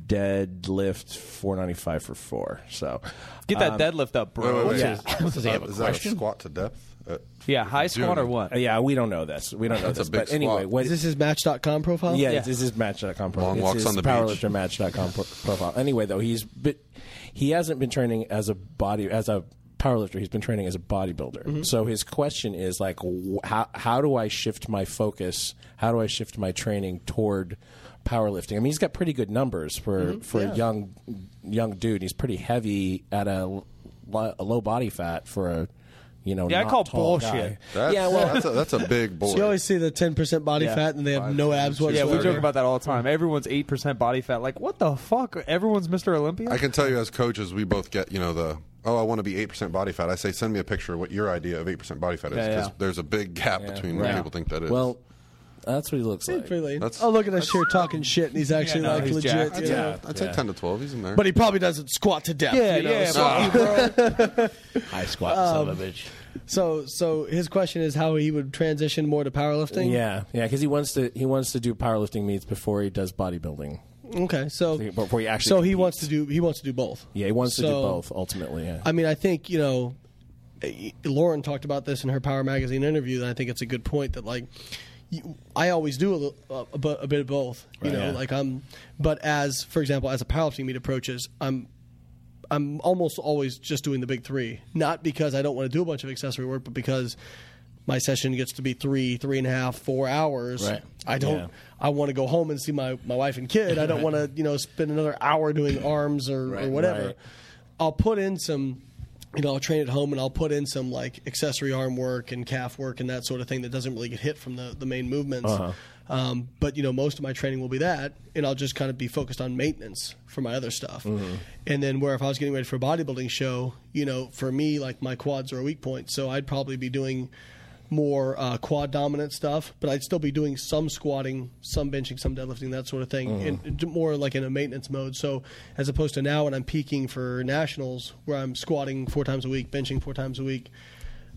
deadlift four ninety-five for four. So Get that deadlift up, Wait, bro. wait, wait. Yeah. Does he have a Is that question? a squat to depth? Uh, Yeah, high squat or what? Uh, yeah, we don't know this. We don't know That's a this. big But anyway, squat. what Is this his Match dot com profile? Yeah, Yeah. this is Match dot com profile. Long It's walks his on the beach. Powerlifter Match dot com pro- profile. Anyway, though, he's been, he hasn't been training as a body as a powerlifter. He's been training as a bodybuilder. Mm-hmm. So his question is like, wh- how how do I shift my focus? How do I shift my training toward powerlifting? I mean, he's got pretty good numbers for for Mm-hmm. Yeah. a young young dude. He's pretty heavy at a, l- a low body fat for a you know. Yeah, I not call tall bullshit. guy. that's, Yeah, well- that's, a, that's a big boy. So you always see the ten percent body Yeah. fat and they have Five, no six, abs six, Yeah, whatsoever. we joke about that all the time. Everyone's eight percent body fat. Like, what the fuck? Everyone's Mister Olympia? I can tell you as coaches, we both get, you know, the, oh, I want to be eight percent body fat. I say, send me a picture of what your idea of eight percent body fat is. Yeah, Because yeah. there's a big gap between what right. people think that is. Well, that's what he looks He's like. pretty lean. That's- Oh, look at us here talking shit, and he's actually no, like he's legit. jacked. You know? I'd say Yeah. ten to twelve. He's in there. But he probably doesn't squat to death. yeah, you know, yeah. so- fuck you, bro. High squat, son of a bitch. So, so his question is how he would transition more to powerlifting. Yeah, yeah, because he wants to he wants to do powerlifting meets before he does bodybuilding. Okay. So, Before he actually so he competes. wants to do he wants to do both. Yeah, he wants to do So- both ultimately. Yeah. I mean, I think you know, eh, Lauren talked about this in her Power Magazine interview, and I think it's a good point that like. you- I always do a, little, uh, a, bu- a bit of both, you Right, know. yeah. Like I'm, but as for example, as a powerlifting meet approaches, I'm, I'm almost always just doing the big three. Not because I don't want to do a bunch of accessory work, but because my session gets to be three, three and a half, four hours. Right. I don't. Yeah. I want to go home and see my, my wife and kid. I don't want to, you know, spend another hour doing arms or, or Right, whatever. right. I'll put in some, you know, I'll train at home and I'll put in some like accessory arm work and calf work and that sort of thing that doesn't really get hit from the, the main movements. Uh-huh. Um, but you know, most of my training will be that, and I'll just kind of be focused on maintenance for my other stuff. Mm-hmm. And then where if I was getting ready for a bodybuilding show, you know, for me, like my quads are a weak point, so I'd probably be doing more uh, quad dominant stuff, but I'd still be doing some squatting, some benching, some deadlifting, that sort of thing, Mm-hmm. and more like in a maintenance mode. So as opposed to now when I'm peaking for nationals, where I'm squatting four times a week, benching four times a week,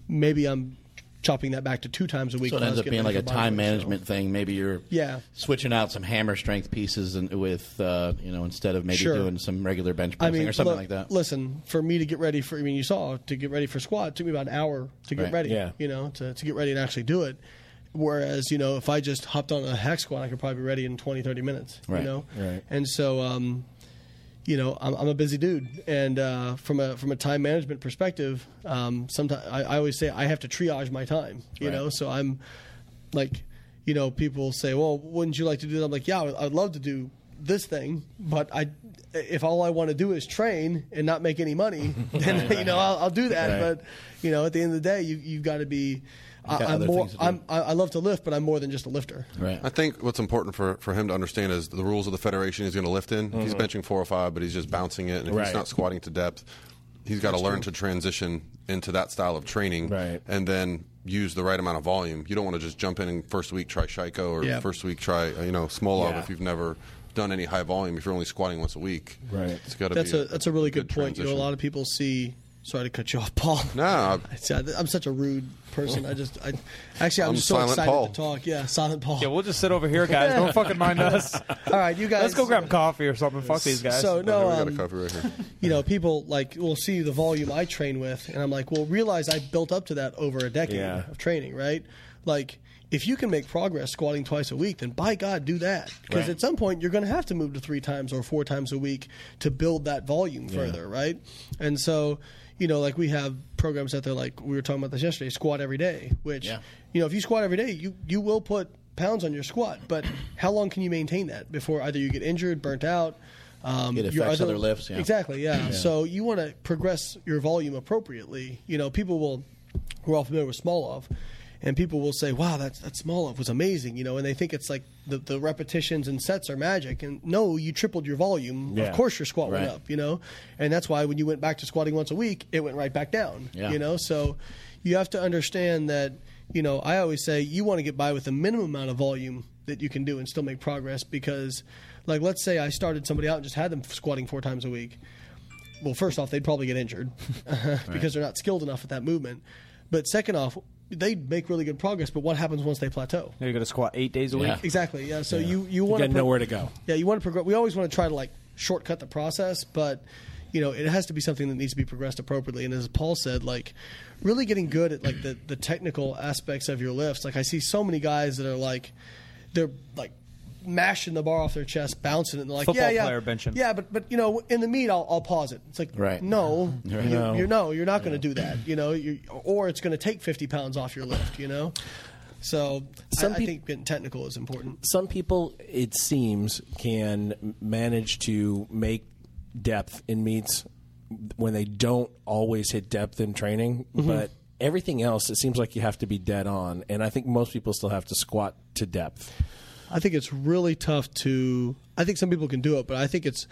maybe I'm chopping that back to two times a week. So it when I ends was up getting being like ready a for time bodyweight, management so. thing. Maybe you're Yeah. switching out some hammer strength pieces and with uh, you know instead of maybe Sure. doing some regular bench I pressing mean, or something look, like that. Listen, for me to get ready for, I mean, you saw, to get ready for squat, it took me about an hour to get Right. ready, Yeah. you know, to, to get ready and actually do it. Whereas, you know, if I just hopped on a hack squat, I could probably be ready in twenty, thirty minutes, Right. you know? Right. And so, um, you know, I'm, I'm a busy dude. And uh, from a from a time management perspective, um, sometimes I, I always say I have to triage my time, you Right. know? So I'm like, you know, people say, well, wouldn't you like to do that? I'm like, yeah, I would- I'd love to do this thing, but I, if all I want to do is train and not make any money, then you know I'll, I'll do that. Right. But you know, at the end of the day, you you've got to be. I, got I'm other more. things to do. I'm. I I love to lift, but I'm more than just a lifter. Right. I think what's important for, for him to understand is the rules of the federation he's going to lift in. Mm-hmm. He's benching four oh five, but he's just bouncing it. And if Right. he's not squatting to depth, he's got to learn to transition into that style of training Right. and then use the right amount of volume. You don't want to just jump in and first week try Shaiko or Yeah. first week try, uh, you know, Smolov Yeah. if you've never done any high volume, if you're only squatting once a week. Right. It's got to That's be a that's a really good, point. You know, a transition. lot of people see. Sorry to cut you off, Paul. No, I- I'm such a rude person. I just, I actually, I'm, I'm just so Silent excited Paul. to talk. Yeah, Silent Paul. Yeah, we'll just sit over here, guys. Don't fucking mind us. All right, you guys. Let's go grab coffee or something. Fuck these guys. So Oh, no, here we got a um, coffee right here. you know, people like will see the volume I train with, and I'm like, well, realize I built up to that over a decade Yeah. of training, right? Like, if you can make progress squatting twice a week, then by God, do that. Because Right. at some point, you're going to have to move to three times or four times a week to build that volume further, right? And so, you know, like we have programs out there, like we were talking about this yesterday, squat every day, which, Yeah. you know, if you squat every day, you, you will put pounds on your squat, but how long can you maintain that before either you get injured, burnt out? Um, It your affects other lifts, yeah. Exactly, yeah. So you want to progress your volume appropriately. You know, people will, we're all familiar with Smolov, and people will say, wow, that, that Smolov was amazing, you know, and they think it's like the, the repetitions and sets are magic. And no, you tripled your volume. Yeah. Of course your squat went Right. up, you know, and that's why when you went back to squatting once a week, it went right back down, Yeah. you know. So you have to understand that, you know, I always say you want to get by with the minimum amount of volume that you can do and still make progress because, like, let's say I started somebody out and just had them squatting four times a week. Well, first off, they'd probably get injured because they're not skilled enough at that movement. But second off, they make really good progress. But what happens once they plateau? You're going to squat eight days a week? Yeah. Exactly. Yeah. So you you You want got to nowhere to go. Yeah, you want to progress. We always want to try to like shortcut the process, but you know it has to be something that needs to be progressed appropriately. And as Paul said, like really getting good at like the the technical aspects of your lifts. Like I see so many guys that are like they're like mashing the bar off their chest, bouncing it, and they're like, Football yeah, yeah, player benching. yeah, but but you know, in the meet, I'll, I'll pause it. It's like, Right. no, Right. you, No. you're no, you're not going to do that. You know, you or it's going to take fifty pounds off your lift. You know, so Some I, I peop- think getting technical is important. Some people, it seems, can manage to make depth in meets when they don't always hit depth in training, but everything else, it seems like you have to be dead on. And I think most people still have to squat to depth. I think it's really tough to. I think some people can do it, but I think it's.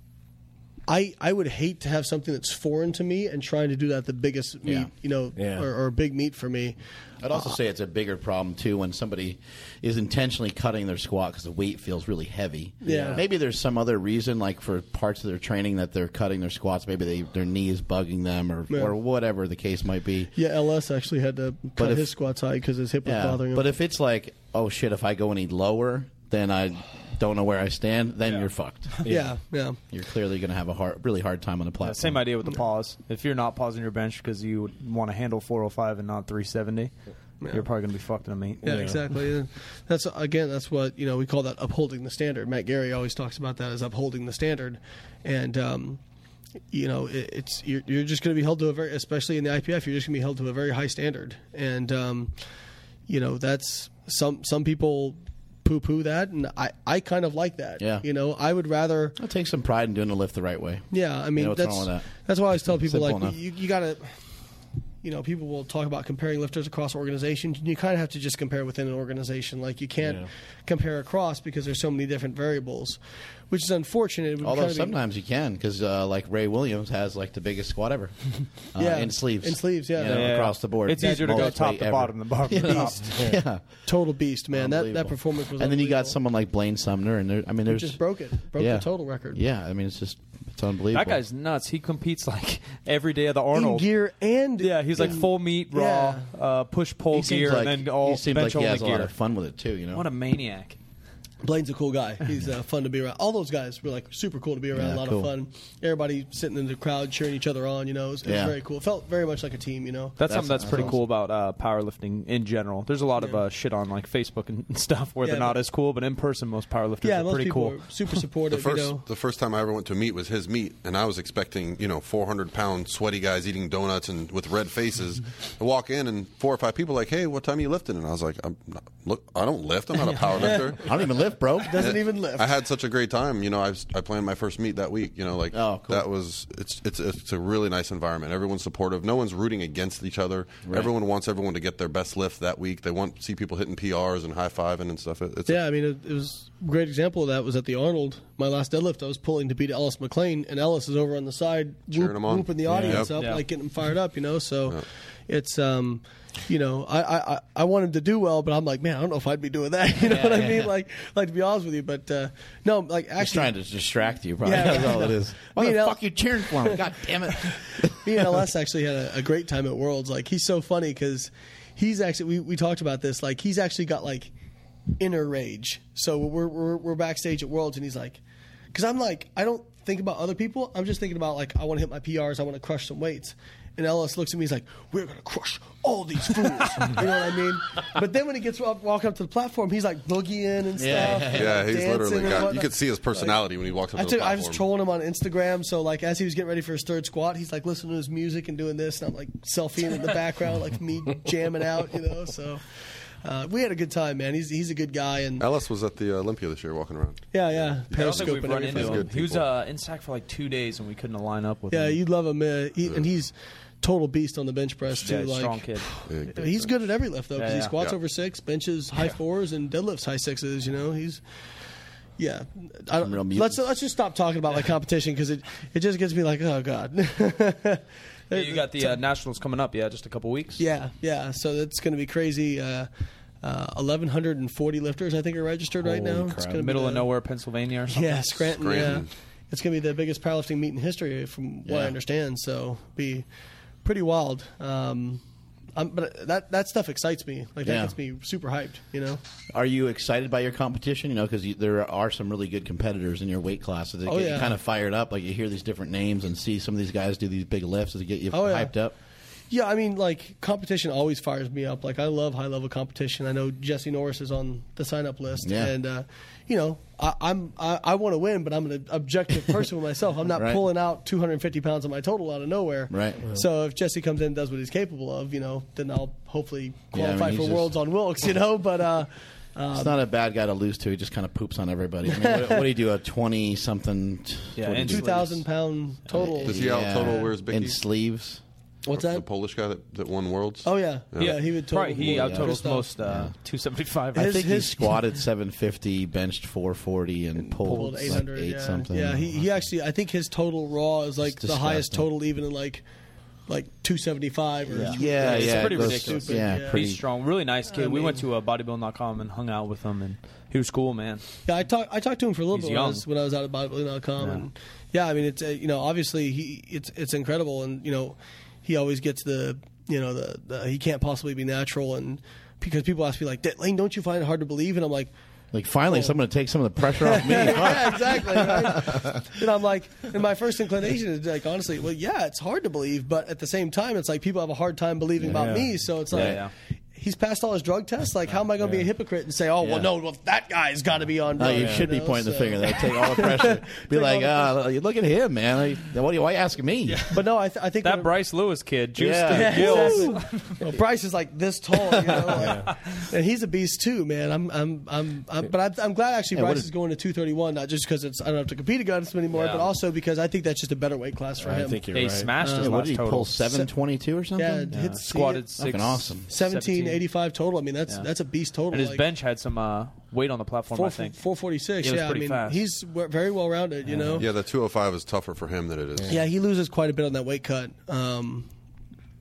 I I would hate to have something that's foreign to me and trying to do that the biggest meet, Yeah. you know, Yeah. or, or a big meet for me. I'd also say it's a bigger problem too when somebody is intentionally cutting their squat because the weight feels really heavy. Yeah. Maybe there's some other reason, like for parts of their training, that they're cutting their squats. Maybe they, their knee is bugging them, or Yeah. or whatever the case might be. Yeah, L S actually had to cut if- his squats high because his hip was Yeah. bothering him. But if it's like, oh shit, if I go any lower, then I don't know where I stand. Then you're fucked. yeah, yeah, You're clearly going to have a hard, really hard time on the platform. Same idea with the pause. If you're not pausing your bench because you want to handle four oh five and not three seventy, you're probably going to be fucked in a meet. yeah, exactly. And that's again, that's what you know we call that upholding the standard. Matt Gary always talks about that as upholding the standard, and um, you know it, it's you're, you're just going to be held to a very, especially in the I P F, you're just going to be held to a very high standard, and um, you know that's some some people poo-poo that, and I, I kind of like that. Yeah. You know, I would rather. I'll take some pride in doing the lift the right way. Yeah, I mean know, what's that's wrong with that? that's why I always tell people Simple like enough. you, you got to. You know, people will talk about comparing lifters across organizations. You kind of have to just compare within an organization. Like you can't Yeah. compare across because there's so many different variables, which is unfortunate. It would Although kind of be- sometimes you can, because uh, like Ray Williams has like the biggest squat ever. Uh, Yeah. in sleeves. In sleeves, yeah. You know, Yeah. across the board. It's easier to go Most top weight to ever. bottom than bottom to top. yeah. total beast, man. That that Unbelievable. performance was. And then you got unbelievable. someone like Blaine Sumner, and there, I mean, Who there's just broke it, broke yeah. the total record. Yeah, I mean, it's just It's unbelievable. That guy's nuts. He competes like every day of the in Arnold. gear and Yeah, he's like in- full meat, raw, yeah. uh, push pull he seems gear, like, and then all he seems bench like he only has a gear. lot of fun with it too. You know, What a maniac! Blaine's a cool guy. He's uh, fun to be around. All those guys were like super cool to be around. Yeah, a lot cool. of fun. Everybody sitting in the crowd cheering each other on. You know, it was, it was Yeah. very cool. It felt very much like a team. You know, That's, That's- something that's, that's pretty awesome. cool about uh, powerlifting in general. There's a lot of Yeah. uh, shit on like Facebook and stuff where Yeah, they're not but- as cool, but in person, most powerlifters yeah, are most pretty people cool. are super The supportive. first, you know, the first time I ever went to a meet was his meet, and I was expecting, you know, four hundred pound sweaty guys eating donuts and with red faces. I walk in, and four or five people like, "Hey, what time are you lifting?" And I was like, I'm not, "Look, I don't lift. I'm not a power lifter." I don't even lift, bro. doesn't even lift. I had such a great time. You know, I was, I planned my first meet that week. You know, like Oh, cool. that was it's it's it's a really nice environment. Everyone's supportive. No one's rooting against each other. Right. Everyone wants everyone to get their best lift that week. They want to see people hitting P Rs and high fiving and stuff. It, it's Yeah, I mean, it, it was a great example of that was at the Arnold. My last deadlift, I was pulling to beat Ellis McLean, and Ellis is over on the side Cheering whoop, him on. whooping the audience Yep. up, Yeah. like getting them fired up, you know. So it's, um, you know, I, I, I- I want him to do well, but I'm like, man, I don't know if I'd be doing that. You know what I mean? Like, like to be honest with you, but uh, no, like Just actually, trying to distract you, probably. Yeah, That's all it is. Why Me the and fuck you cheering for him? God damn it! me and L S actually had a, a great time at Worlds. Like, he's so funny because he's actually we, we talked about this. Like, he's actually got like inner rage. So we're we're, we're backstage at Worlds, and he's like, because I'm like, I don't think about other people. I'm just thinking about like I want to hit my P Rs. I want to crush some weights. And Ellis looks at me. He's like, "We're gonna crush all these fools." You know what I mean? But then when he gets up, walking up to the platform, he's like boogieing and stuff. Yeah, and, yeah, like, he's dancing literally and got. You whatnot. could see his personality when he walks up I, to took, the I platform. was trolling him on Instagram, so like as he was getting ready for his third squat, he's like listening to his music and doing this, and I'm like selfieing in the background, like me jamming out, you know. So uh, we had a good time, man. He's he's a good guy, and Ellis was at the uh, Olympia this year, walking around. yeah, yeah, I don't think Periscope we've and run everything. into He's him. good He was people. uh, in SAC for like two days, and we couldn't line up with Yeah, him. you'd love him, uh, he, and he's total beast on the bench press too. Yeah, like strong kid. Big, big he's thing. good at every lift though, because Yeah, he yeah. squats Yeah. over six, benches high fours, and deadlifts high sixes. You know, he's yeah. I don't, Some real let's mutants. let's just stop talking about like competition because it it just gets me like, oh god. Yeah, you got the uh, nationals coming up. Yeah, just a couple weeks. Yeah, yeah. So that's going to be crazy. Uh, uh, eleven forty lifters, I think, are registered right Holy now. crap. It's gonna be middle the, of nowhere, Pennsylvania, or something. Yeah, Scranton. Scranton. Yeah, it's going to be the biggest powerlifting meet in history, from what I Yeah. understand. So be pretty wild. Um, I'm, but that that stuff excites me. Like that Yeah. gets me super hyped. You know. Are you excited by your competition? You know, because there are some really good competitors in your weight classes. It Oh, get you yeah. kind of fired up. Like you hear these different names and see some of these guys do these big lifts. Does it get you Oh, yeah. hyped up? Yeah, I mean, like competition always fires me up. Like I love high level competition. I know Jesse Norris is on the sign up list, Yeah. and uh, you know, I, I'm I, I want to win, but I'm an objective person with myself. I'm not Right. pulling out two hundred fifty pounds of my total out of nowhere. Right. So if Jesse comes in and does what he's capable of, you know, then I'll hopefully Yeah, I mean, qualify he's for just- Worlds on Wilkes. You know, but uh, It's not a bad guy to lose to. He just kind of poops on everybody. I mean, what, what do you do? A twenty something? Yeah, what do you and do? two thousand pound total. Does he out total wears big in D? sleeves? What's The that? Polish guy that, that won Worlds. Oh yeah, yeah. he would total Probably he more out than totals Christoph. most uh, two seventy five. I His- think he his- squatted seven fifty, benched four forty, and pulled, Pulled like eight hundred. eight yeah. something. Yeah, he, he actually. I think his total raw is like It's the highest disgusting. total, even in like like two seventy five or Yeah. Yeah, It's yeah, pretty those- ridiculous. Yeah, Yeah. pretty He's strong, really nice kid. I we went mean- to uh, bodybuilding dot com and hung out with him, and he was cool, man. Yeah, I talked. I talked to him for a little He's bit when I, young. was, when I was out at bodybuilding dot com, Yeah. and yeah, I mean, it's uh, you know, obviously he it's it's incredible, and you know, he always gets the you know the, the he can't possibly be natural, and because people ask me like, Lane, don't you find it hard to believe? And I'm like, Like, finally, Oh. someone to take some of the pressure off me. yeah, exactly. Right? And I'm like, and my first inclination is like, honestly, well, yeah, it's hard to believe, but at the same time, it's like people have a hard time believing about me. So it's like, Yeah, he's passed all his drug tests. Like, how am I going to be a hypocrite and say, oh, Yeah. well, no, well, that guy's got to be on No, drugs? you should be know? pointing the So- finger. They take all the pressure. Be Take like, all ah, look at him, man. Like, what are you, why are you asking me? But no, I, th- I think That when- Bryce Lewis kid, juiced Yeah. to the Yeah, gills. exactly. Well, Bryce is like this tall, you know, like- and he's a beast too, man. I'm, I'm, I'm, I'm but I'm, I'm glad actually Yeah, what Bryce is- is going to two thirty-one, not just because it's I don't have to compete against him anymore, Yeah. but also because I think that's just a better weight class for him. you're He smashed his Yeah, what last did he total. pull? seven twenty-two or something? Yeah, Yeah. hit Squatted see, six. Fucking awesome. seventeen eighty-five total. I mean, that's Yeah. that's a beast total. And his like, bench had some uh, weight on the platform, four, I think. four forty-six. It was Yeah, I pretty mean, fast. he's w- very well rounded. You know. Yeah, the two oh five is tougher for him than it is. Yeah, he loses quite a bit on that weight cut. Um,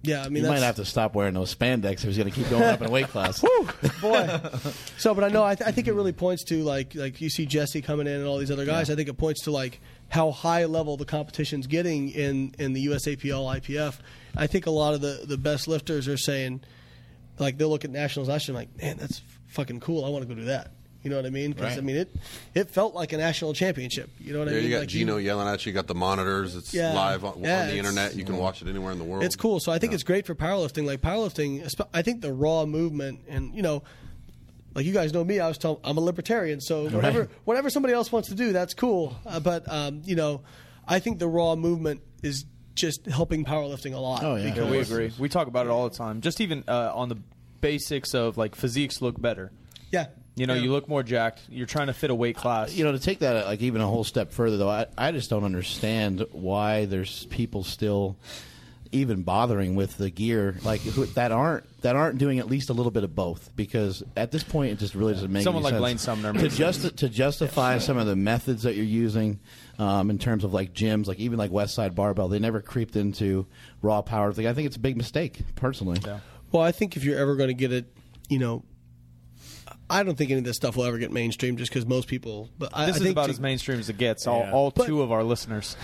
Yeah, I mean, You that's, might have to stop wearing those spandex if he's going to keep going up in weight class. boy. So, but I know I, th- I think it really points to like like you see Jesse coming in and all these other guys. Yeah. I think it points to like how high level the competition's getting in, in the U S A P L, I P F. I think a lot of the, the best lifters are saying, like they'll look at nationals last year like, man, that's fucking cool. I want to go do that. You know what I mean? Because Right. I mean it it felt like a national championship. You know what Yeah, I mean? you got like Gino yelling at you. You got the monitors. It's Yeah. live on, Yeah, on the it's- internet. You can watch it anywhere in the world. It's cool. So I think it's great for powerlifting. Like powerlifting, esp- I think the raw movement, and you know, like you guys know me, I was told I'm a libertarian. So whatever Right. whatever somebody else wants to do, that's cool. Uh, but um, you know, I think the raw movement is just helping powerlifting a lot. Oh, yeah. because- Yeah, we agree. We talk about it all the time. Just even uh, on the basics of like physiques look better. Yeah. You know, Yeah. you look more jacked. You're trying to fit a weight class. You know, to take that like even a whole step further, though, I, I just don't understand why there's people still even bothering with the gear like who, that aren't that aren't doing at least a little bit of both. Because at this point, it just really doesn't make Someone any like sense. Lane Sumner. to just to justify some of the methods that you're using um, in terms of like gyms, like even like Westside Barbell. They never creeped into raw powerlifting. I think it's a big mistake, personally. Yeah. Well, I think if you're ever going to get it, you know, I don't think any of this stuff will ever get mainstream just because most people. But I, This I is think about to- as mainstream as it gets. All, Yeah. all But- two of our listeners.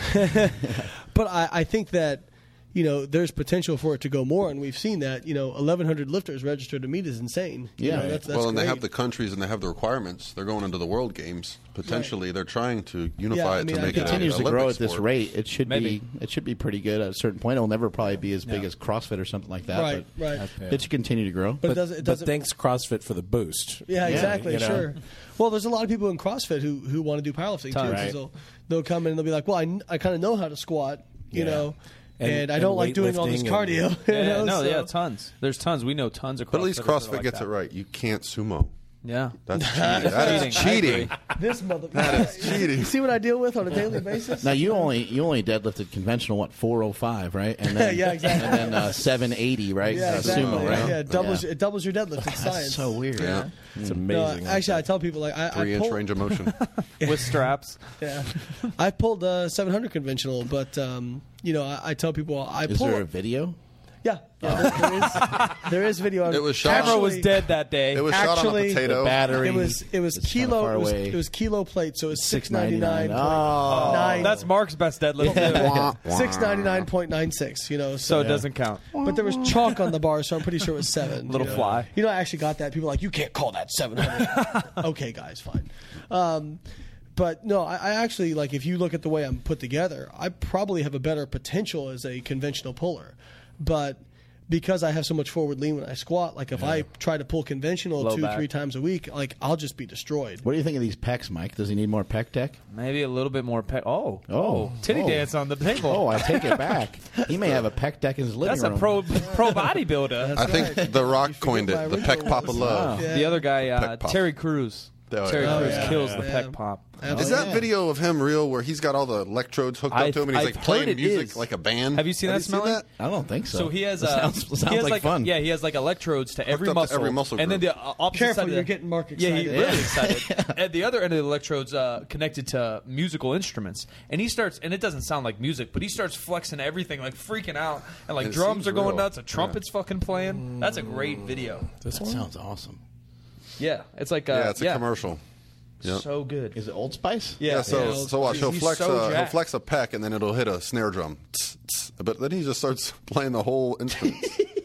But I, I think that, you know, there's potential for it to go more, and we've seen that. You know, eleven hundred lifters registered to meet is insane. You Yeah. know, that's, that's well, and great. they have the countries and they have the requirements. They're going into the World Games. Potentially, they're trying to unify I it mean, to I make It think it continues an to Olympic grow at this sport. rate. It should Maybe. be it should be pretty good at a certain point. It'll never probably be as big Yeah. as CrossFit or something like that. Right, but right. It should continue to grow. But, it doesn't. It But doesn't. thanks CrossFit for the boost. Yeah, Yeah, exactly. you know. Sure. Well, there's a lot of people in CrossFit who, who want to do powerlifting too. Tons. 'cause Right. They'll, they'll come in and they'll be like, "Well, I, I kind of know how to squat, you Yeah. know, And- and, I and don't like doing all this weightlifting cardio." and- you Yeah, know, no, so- yeah, tons. There's tons. We know tons of CrossFit. But at least CrossFit gets that. it right. You can't sumo. Yeah. That's cheating. That is Cheating. I cheating. This mother. cheating. You see what I deal with on a daily basis? Now you only you only deadlifted conventional what four oh five, right? And then Yeah, exactly. And then uh, seven eighty, right? Yeah, Uh, exactly. Sumo, right? Yeah, it doubles it doubles your deadlift. It's science. That's so weird. Yeah. It's No, amazing. actually, I tell people like I, I Three inch pulled, range of motion. With straps. Yeah, I pulled uh, seven hundred conventional, but um, you know, I, I tell people I Is pull. there a video? yeah, yeah there, there is. There is video. On It was shot- Camera was Actually- dead that day. It was shot on a Actually, potato. The battery. It was it was It's kinda kilo far it was, away. it was kilo plate, so it was six six ninety ninety-nine. nine. Oh, Nine. That's Mark's best deadlift. Wah, wah. Six ninety nine point nine six. You know, So so, it doesn't count. but there was chalk on the bar, so I'm pretty sure it was seven. Little you know. fly. You know, I actually got that. People are like, you can't call that seven hundred. Okay, guys, fine. Um, but no, I, I actually like if you look at the way I'm put together, I probably have a better potential as a conventional puller, but. Because I have so much forward lean when I squat, like if I try to pull conventional Low two, back. three times a week, like I'll just be destroyed. What do you think of these pecs, Mike? Does he need more pec tech? Maybe a little bit more. Pe- oh. Oh. Titty Oh. dance on the table. Oh, I take it back. He may have a pec deck in his living That's a room. pro pro bodybuilder. I think right. The Rock You forget coined my it. The original peck pop of was- love. Yeah. The other guy, uh, Peck pop. Terry Crews. Oh, Terry yeah. Crews Oh, yeah. kills Yeah. the peck pop. Is that video of him real where he's got all the electrodes hooked I've- up to him and he's I've like playing heard it music is. like a band? Have you seen that, Smelly? that? I don't think so. So he has It uh, sounds, sounds he has like, fun. Yeah, he has like electrodes to every up to muscle, every muscle and then group. the uh, opposite Careful, side. of you're the- getting Mark Yeah, excited. he really excited. At the other end of the electrodes, uh, connected to musical instruments, and he starts, and it doesn't sound like music, but he starts flexing everything, like freaking out, and like It drums seems are going real. nuts, a trumpet's fucking playing. That's a great video. This That one? sounds awesome. Yeah, it's like uh, Yeah, it's a commercial. Yep. So good. Is it Old Spice? Yeah, Yeah, so Yeah. so watch. He'll He's flex so a he'll jacked. flex a peck and then it'll hit a snare drum, tss, tss, but then he just starts playing the whole instrument.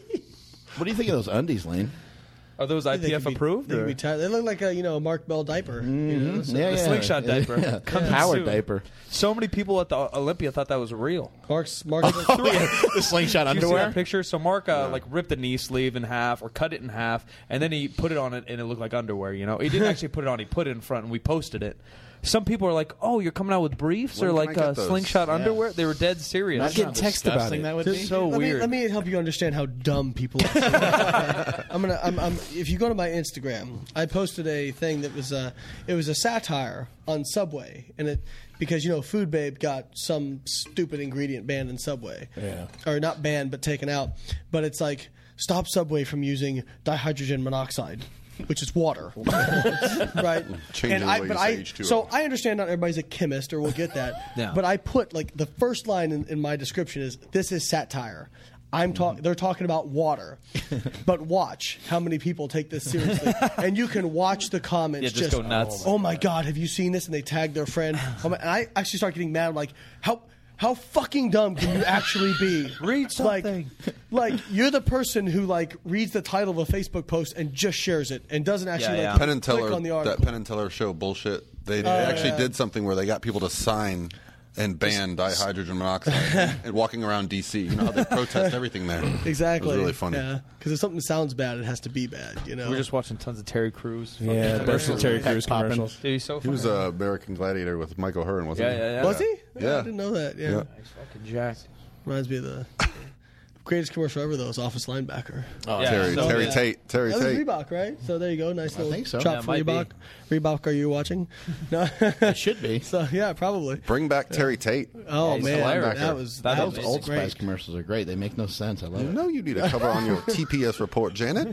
What do you think of those undies, Lane? Are those They I P F could be- approved? They, could or? be tight. They look like a you know a Mark Bell diaper. You know, so- Yeah, The yeah. slingshot diaper. Yeah. Coming Powered soon. diaper. So many people at the Olympia thought that was real. Mark's Mark's Oh, yeah. The slingshot Did you see underwear. that picture? So Mark uh, like ripped the knee sleeve in half or cut it in half, and then he put it on it, and it looked like underwear. You know, he didn't actually put it on; he put it in front, and we posted it. Some people are like, "Oh, you're coming out with briefs When or can I like get uh, those? slingshot Yeah. underwear?" They were dead serious. Imagine getting how text about disgusting it. that would Just- be. so let weird. Me, let me help you understand how dumb people are. I'm gonna. I'm, I'm, if you go to my Instagram, I posted a thing that was uh, it was a satire on Subway, and it because you know Food Babe got some stupid ingredient banned in Subway, Yeah. or not banned but taken out. But it's like stop Subway from using dihydrogen monoxide, which is water, right? Changing and I, the way but you I, say H two O. so I understand not everybody's a chemist, or we'll get that. Yeah. But I put like the first line in, in my description is this is satire. I'm talking. They're talking about water, but watch how many people take this seriously, and you can watch the comments. Yeah, just go nuts. Oh my god, have you seen this? And they tag their friend. Oh my, and I actually start getting mad. I'm like, how how fucking dumb can you actually be? Read something. Like, like you're the person who like reads the title of a Facebook post and just shares it and doesn't actually Yeah, yeah. like Penn and click Teller, on the that article. Penn and Teller show bullshit. They, they Oh, actually yeah. did something where they got people to sign and ban dihydrogen monoxide and walking around D C. You know how they protest everything there. Exactly. It was really funny. Yeah, because if something sounds bad, it has to be bad. You know. We're just watching tons of Terry Crews. Yeah, Fucking there's some Terry Crews Poppin'. commercials. Dude, he's so He was funny. a American Gladiator with Michael Hearn, wasn't Yeah, he? yeah, yeah. Was he? Yeah. I didn't know that. Yeah. Yeah. He's fucking jacked. Reminds me of the greatest commercial ever, though, is Office Linebacker. Oh, Yeah. Terry, So- Terry yeah. Tate. Terry That was Tate. Reebok, right? So there you go. Nice little think so. chop Yeah, for might be. Reebok. Reebok, are you watching? No. it should be. So yeah, probably. Bring back Terry Tate. Oh he's man, hilarious. that was That that was was Old great. Spice commercials are great. They make no sense. I love You it. know you need a cover on your T P S report, Janet.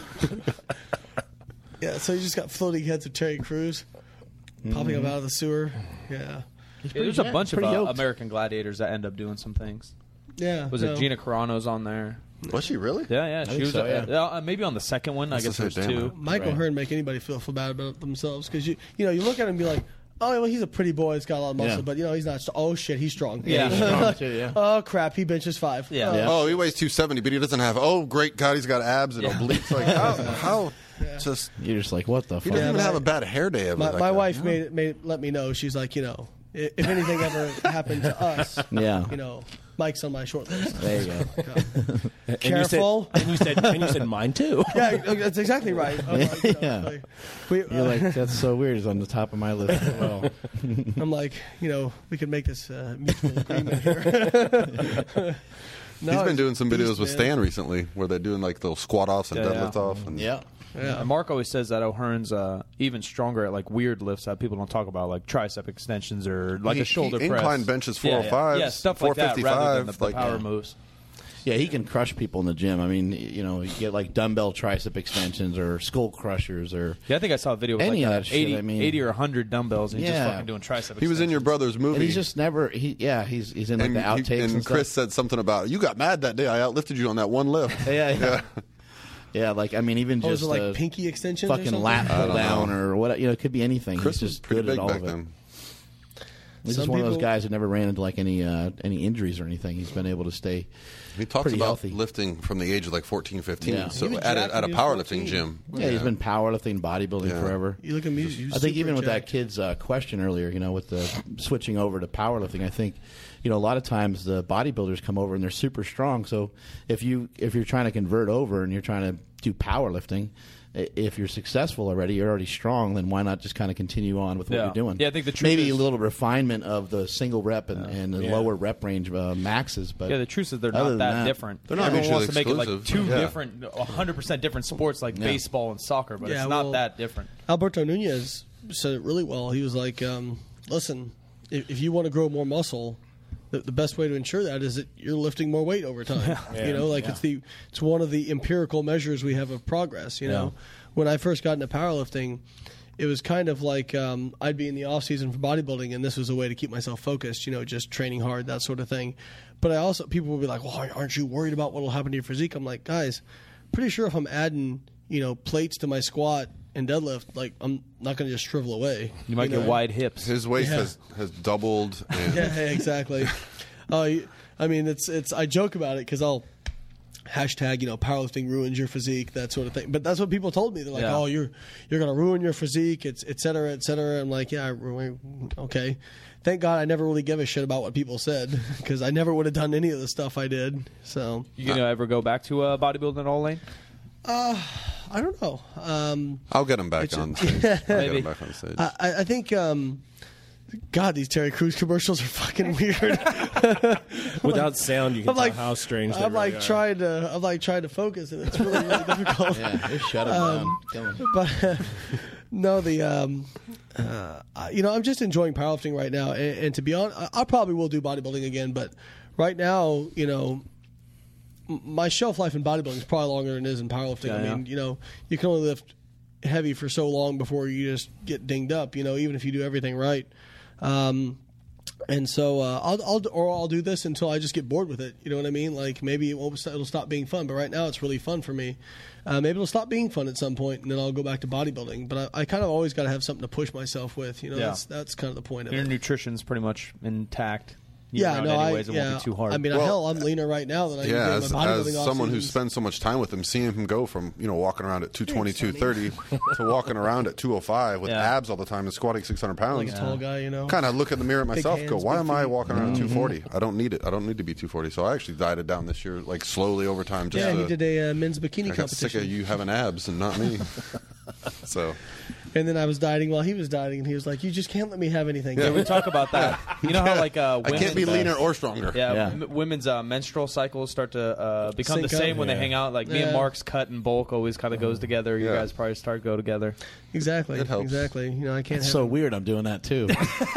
Yeah, so you just got floating heads of Terry Crews popping up out of the sewer. Yeah, Yeah, there's a jacked, bunch of pretty uh, yoked. American Gladiators that end up doing some things. yeah. Was no. it Gina Carano's on there? Was she really? Yeah, yeah. She think was so, uh, yeah. uh, maybe on the second one. I That's guess the there's same two. damn. Michael Right. Hearn make anybody feel feel bad about themselves because you you know you look at him and be like, oh well, he's a pretty boy, he's got a lot of muscle, Yeah. but you know he's not. Oh shit, he's strong. Yeah. He's strong, too, yeah. Oh crap, he benches five. Yeah. Oh, Yeah. Oh, he weighs two seventy, but he doesn't have. Oh, great God, he's got abs and Yeah. obliques. Like how? How? Just You're just like, what the he fuck? doesn't Yeah, even my- have a bad hair day. Ever, My, that my guy. wife made, made let me know. She's like, you know, i- if anything ever happened to us, Yeah. you know, Mike's on my short list. There you go. And Careful. You said, and you said, and you said mine too. Yeah, that's exactly right. I'm like, you know, Yeah. like, we, You're like, that's so weird. It's on the top of my list as well. I'm like, you know, we could make this uh, mutual agreement here. No, He's been it's doing some beast, videos with man. Stan recently where they're doing like little squat offs and Yeah, deadlift yeah. off. And Yeah. Yeah. And Mark always says that O'Hearn's uh, even stronger at like weird lifts that people don't talk about, like tricep extensions or like He- a shoulder he press. incline benches Yeah, yeah. four oh fives, yeah, stuff like that, rather than the, the like- power Yeah. moves. Yeah, he can crush people in the gym. I mean, you know, you get like dumbbell tricep extensions or skull crushers or Yeah, I think I saw a video with Any like of uh, that shit, eighty, I mean- eighty or one hundred dumbbells, and he's just Yeah. fucking doing tricep. He was in your extensions. brother's movie. and he's just never he yeah, he's he's in like and, the he- outtakes and and, Chris stuff. said something about you got mad that day. I outlifted you on that one lift. Yeah, yeah. Yeah. Yeah, like I mean even Oh, was just it like uh, pinky extensions or fucking something? lat I pull don't down know. or what you know, it could be anything. Chris he's was just pretty good at big all back of it. then. He's Some just one of those people- guys that never ran into like any uh, any injuries or anything. He's been able to stay He talks pretty about healthy. lifting from the age of like fourteen, fifteen. Yeah. So He was at jacked a, at a when he was powerlifting fourteen. gym. Yeah, he's been powerlifting, bodybuilding Yeah. forever. You look at me. you I think super even with that jacked. kid's uh, question earlier, you know, with the switching over to powerlifting, I think, you know, a lot of times the bodybuilders come over and they're super strong. So if you if you're trying to convert over and you're trying to do powerlifting, i- if you're successful already, you're already strong. Then why not just kind of continue on with what Yeah. you're doing? Yeah, I think the truth maybe is- a little refinement of the single rep and, and the Yeah. lower rep range uh, maxes. But Yeah, the truth is they're other not than that, that, different. They're not Everyone wants to mutually make it like exclusive. two Yeah. different, one hundred percent different sports like Yeah. baseball and soccer, but Yeah, it's not well- that different. Alberto Nunez said it really well. He was like, um, "Listen, if, if you want to grow more muscle, the, the best way to ensure that is that you're lifting more weight over time. You know, like it's the it's one of the empirical measures we have of progress. You know, when I first got into powerlifting, it was kind of like um, I'd be in the off season for bodybuilding, and this was a way to keep myself focused. You know, just training hard, that sort of thing. But I also people will be like, "Well, aren't you worried about what will happen to your physique?" I'm like, guys, pretty sure if I'm adding you know plates to my squat and deadlift, like I'm not going to just shrivel away. You might know? get wide hips. His waist Yeah. has, has doubled. And Yeah, exactly. uh, I mean, it's it's. I joke about it because I'll hashtag you know powerlifting ruins your physique, that sort of thing. But that's what people told me. They're like, Yeah. oh, you're you're going to ruin your physique, it's et cetera, et cetera. I'm like, yeah, I ru- okay. Thank God I never really give a shit about what people said because I never would have done any of the stuff I did. So You gonna ever go back to uh, bodybuilding at all, Lane? I don't know. Um, I'll get him back It's- on stage. I'll get Maybe. him back on stage. I, I think. Um, God, these Terry Crews commercials are fucking weird. Without sound, you can I'm tell like, how strange they I'm like really are. trying to, I'm like trying to focus, and it's really, really difficult. yeah, just shut him down. Kill him. But uh, no, the um, uh, I- you know, I'm just enjoying powerlifting right now, and, and to be honest, I, I probably will do bodybuilding again. But right now, you know, m- my shelf life in bodybuilding is probably longer than it is in powerlifting. Yeah, I yeah. mean, you know, you can only lift heavy for so long before you just get dinged up. You know, even if you do everything right. Um, And so uh, I'll, I'll or I'll do this until I just get bored with it. You know what I mean? Like maybe it won't, it'll stop being fun, but right now it's really fun for me. Uh, maybe it'll stop being fun at some point, and then I'll go back to bodybuilding. But I, I kind of always got to have something to push myself with. You know, Yeah. that's that's kind of the point of Your it. nutrition's pretty much intact. year Yeah, round no, anyways, I it yeah. won't be too hard. I mean, Well, hell, I'm leaner right now than I Yeah, am as, in my bodybuilding as off someone who seasons. spends so much time with him, seeing him go from you know walking around at two twenty, two thirty to walking around at two oh five with Yeah. abs all the time and squatting six hundred pounds. like a tall guy, you know. Kind of look in the mirror at myself, hands, go, why big am I feet." walking around at two forty? I don't need it. I don't need to be two forty. So I actually dieted down this year, like slowly over time. Just Yeah, to, he did a uh, men's bikini I got sick competition. of you having abs and not me. So And then I was dieting while he was dieting, and he was like, "You just can't let me have anything." Yeah, we talk about that. You know how like uh, I can't be women's, leaner or stronger. Yeah, Yeah. m- women's uh, menstrual cycles start to uh, become Sync the same up. when they Yeah. hang out. Like me and Yeah. Mark's cut and bulk always kind of goes together. You Yeah. guys probably start go together. Exactly. It helps. Exactly. You know, I can't. It's have so it. weird I'm doing that too.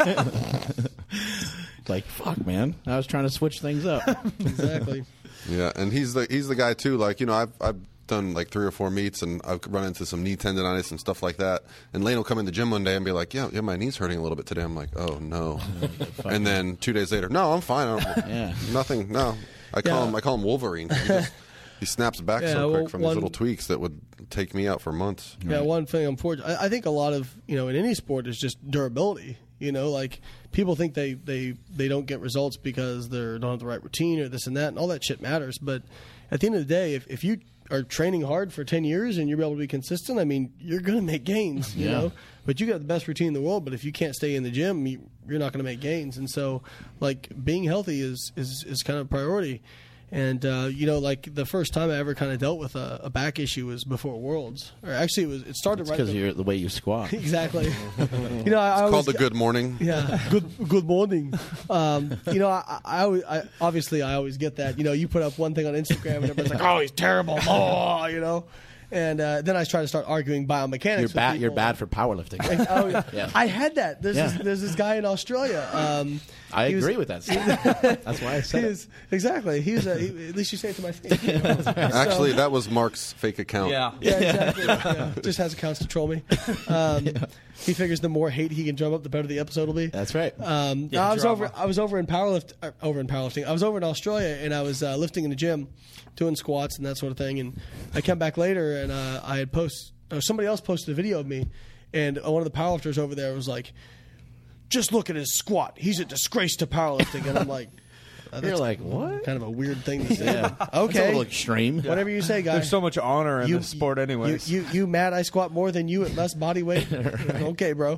Like, fuck, man. I was trying to switch things up. Exactly. Yeah, and he's the he's the guy too. Like you know, I've I've done like three or four meets, and I've run into some knee tendonitis and stuff like that. And Lane will come in the gym one day and be like, "Yeah, yeah, my knee's hurting a little bit today." I'm like, "Oh no!" And then two days later, "No, I'm fine. I don't, Yeah. nothing. No." I call Yeah. him I call him Wolverine. He, just, he snaps back Yeah, so quick well, from one- these little tweaks that would take me out for months. Yeah, one thing I'm fortunate. I, I think a lot of you know in any sport is just durability. You know, like people think they they they don't get results because they don't have the right routine or this and that, and all that shit matters. But at the end of the day, if if you are training hard for ten years and you're able to be consistent, I mean, you're going to make gains. You Yeah. know, but you got the best routine in the world. But if you can't stay in the gym, you, you're not going to make gains. And so, like being healthy is is is kind of a priority. And uh, you know, like the first time I ever kind of dealt with a, a back issue was before Worlds, or actually, it was it started It's right. because the- you're the way you squat. exactly. you know, I, I Called always, the Good Morning. Yeah, good good morning. Um, you know, I, I, always, I obviously I always get that. You know, you put up one thing on Instagram and everybody's like, "Oh, he's terrible," oh, you know. And uh, then I try to start arguing biomechanics. You're with bad. You're people. bad for powerlifting. Oh, yeah. Yeah. I had that. There's Yeah. this, there's this guy in Australia. Um, I he was- agree with that. Stuff. That's why I He said it. is, exactly. He was. A, he, at least you say it to my face. Actually, that was Mark's fake account. Yeah. Yeah, exactly. Yeah. Just has accounts to troll me. Um, He figures the more hate he can drum up, the better the episode will be. That's right. Um, Yeah, I was drama. over. I was over in powerlift. Uh, over in powerlifting. I was over in Australia, and I was uh, lifting in the gym, doing squats and that sort of thing. And I come back later, and uh, I had post. Or somebody else posted a video of me, and uh, one of the powerlifters over there was like, "Just look at his squat. He's a disgrace to powerlifting." And I'm like, uh, You're that's like, what? kind of a weird thing to say. Yeah. but It's a Okay. little extreme. Whatever you say, guy. There's so much honor in this sport, anyways. You, you, you mad I squat more than you at less body weight? Okay, bro.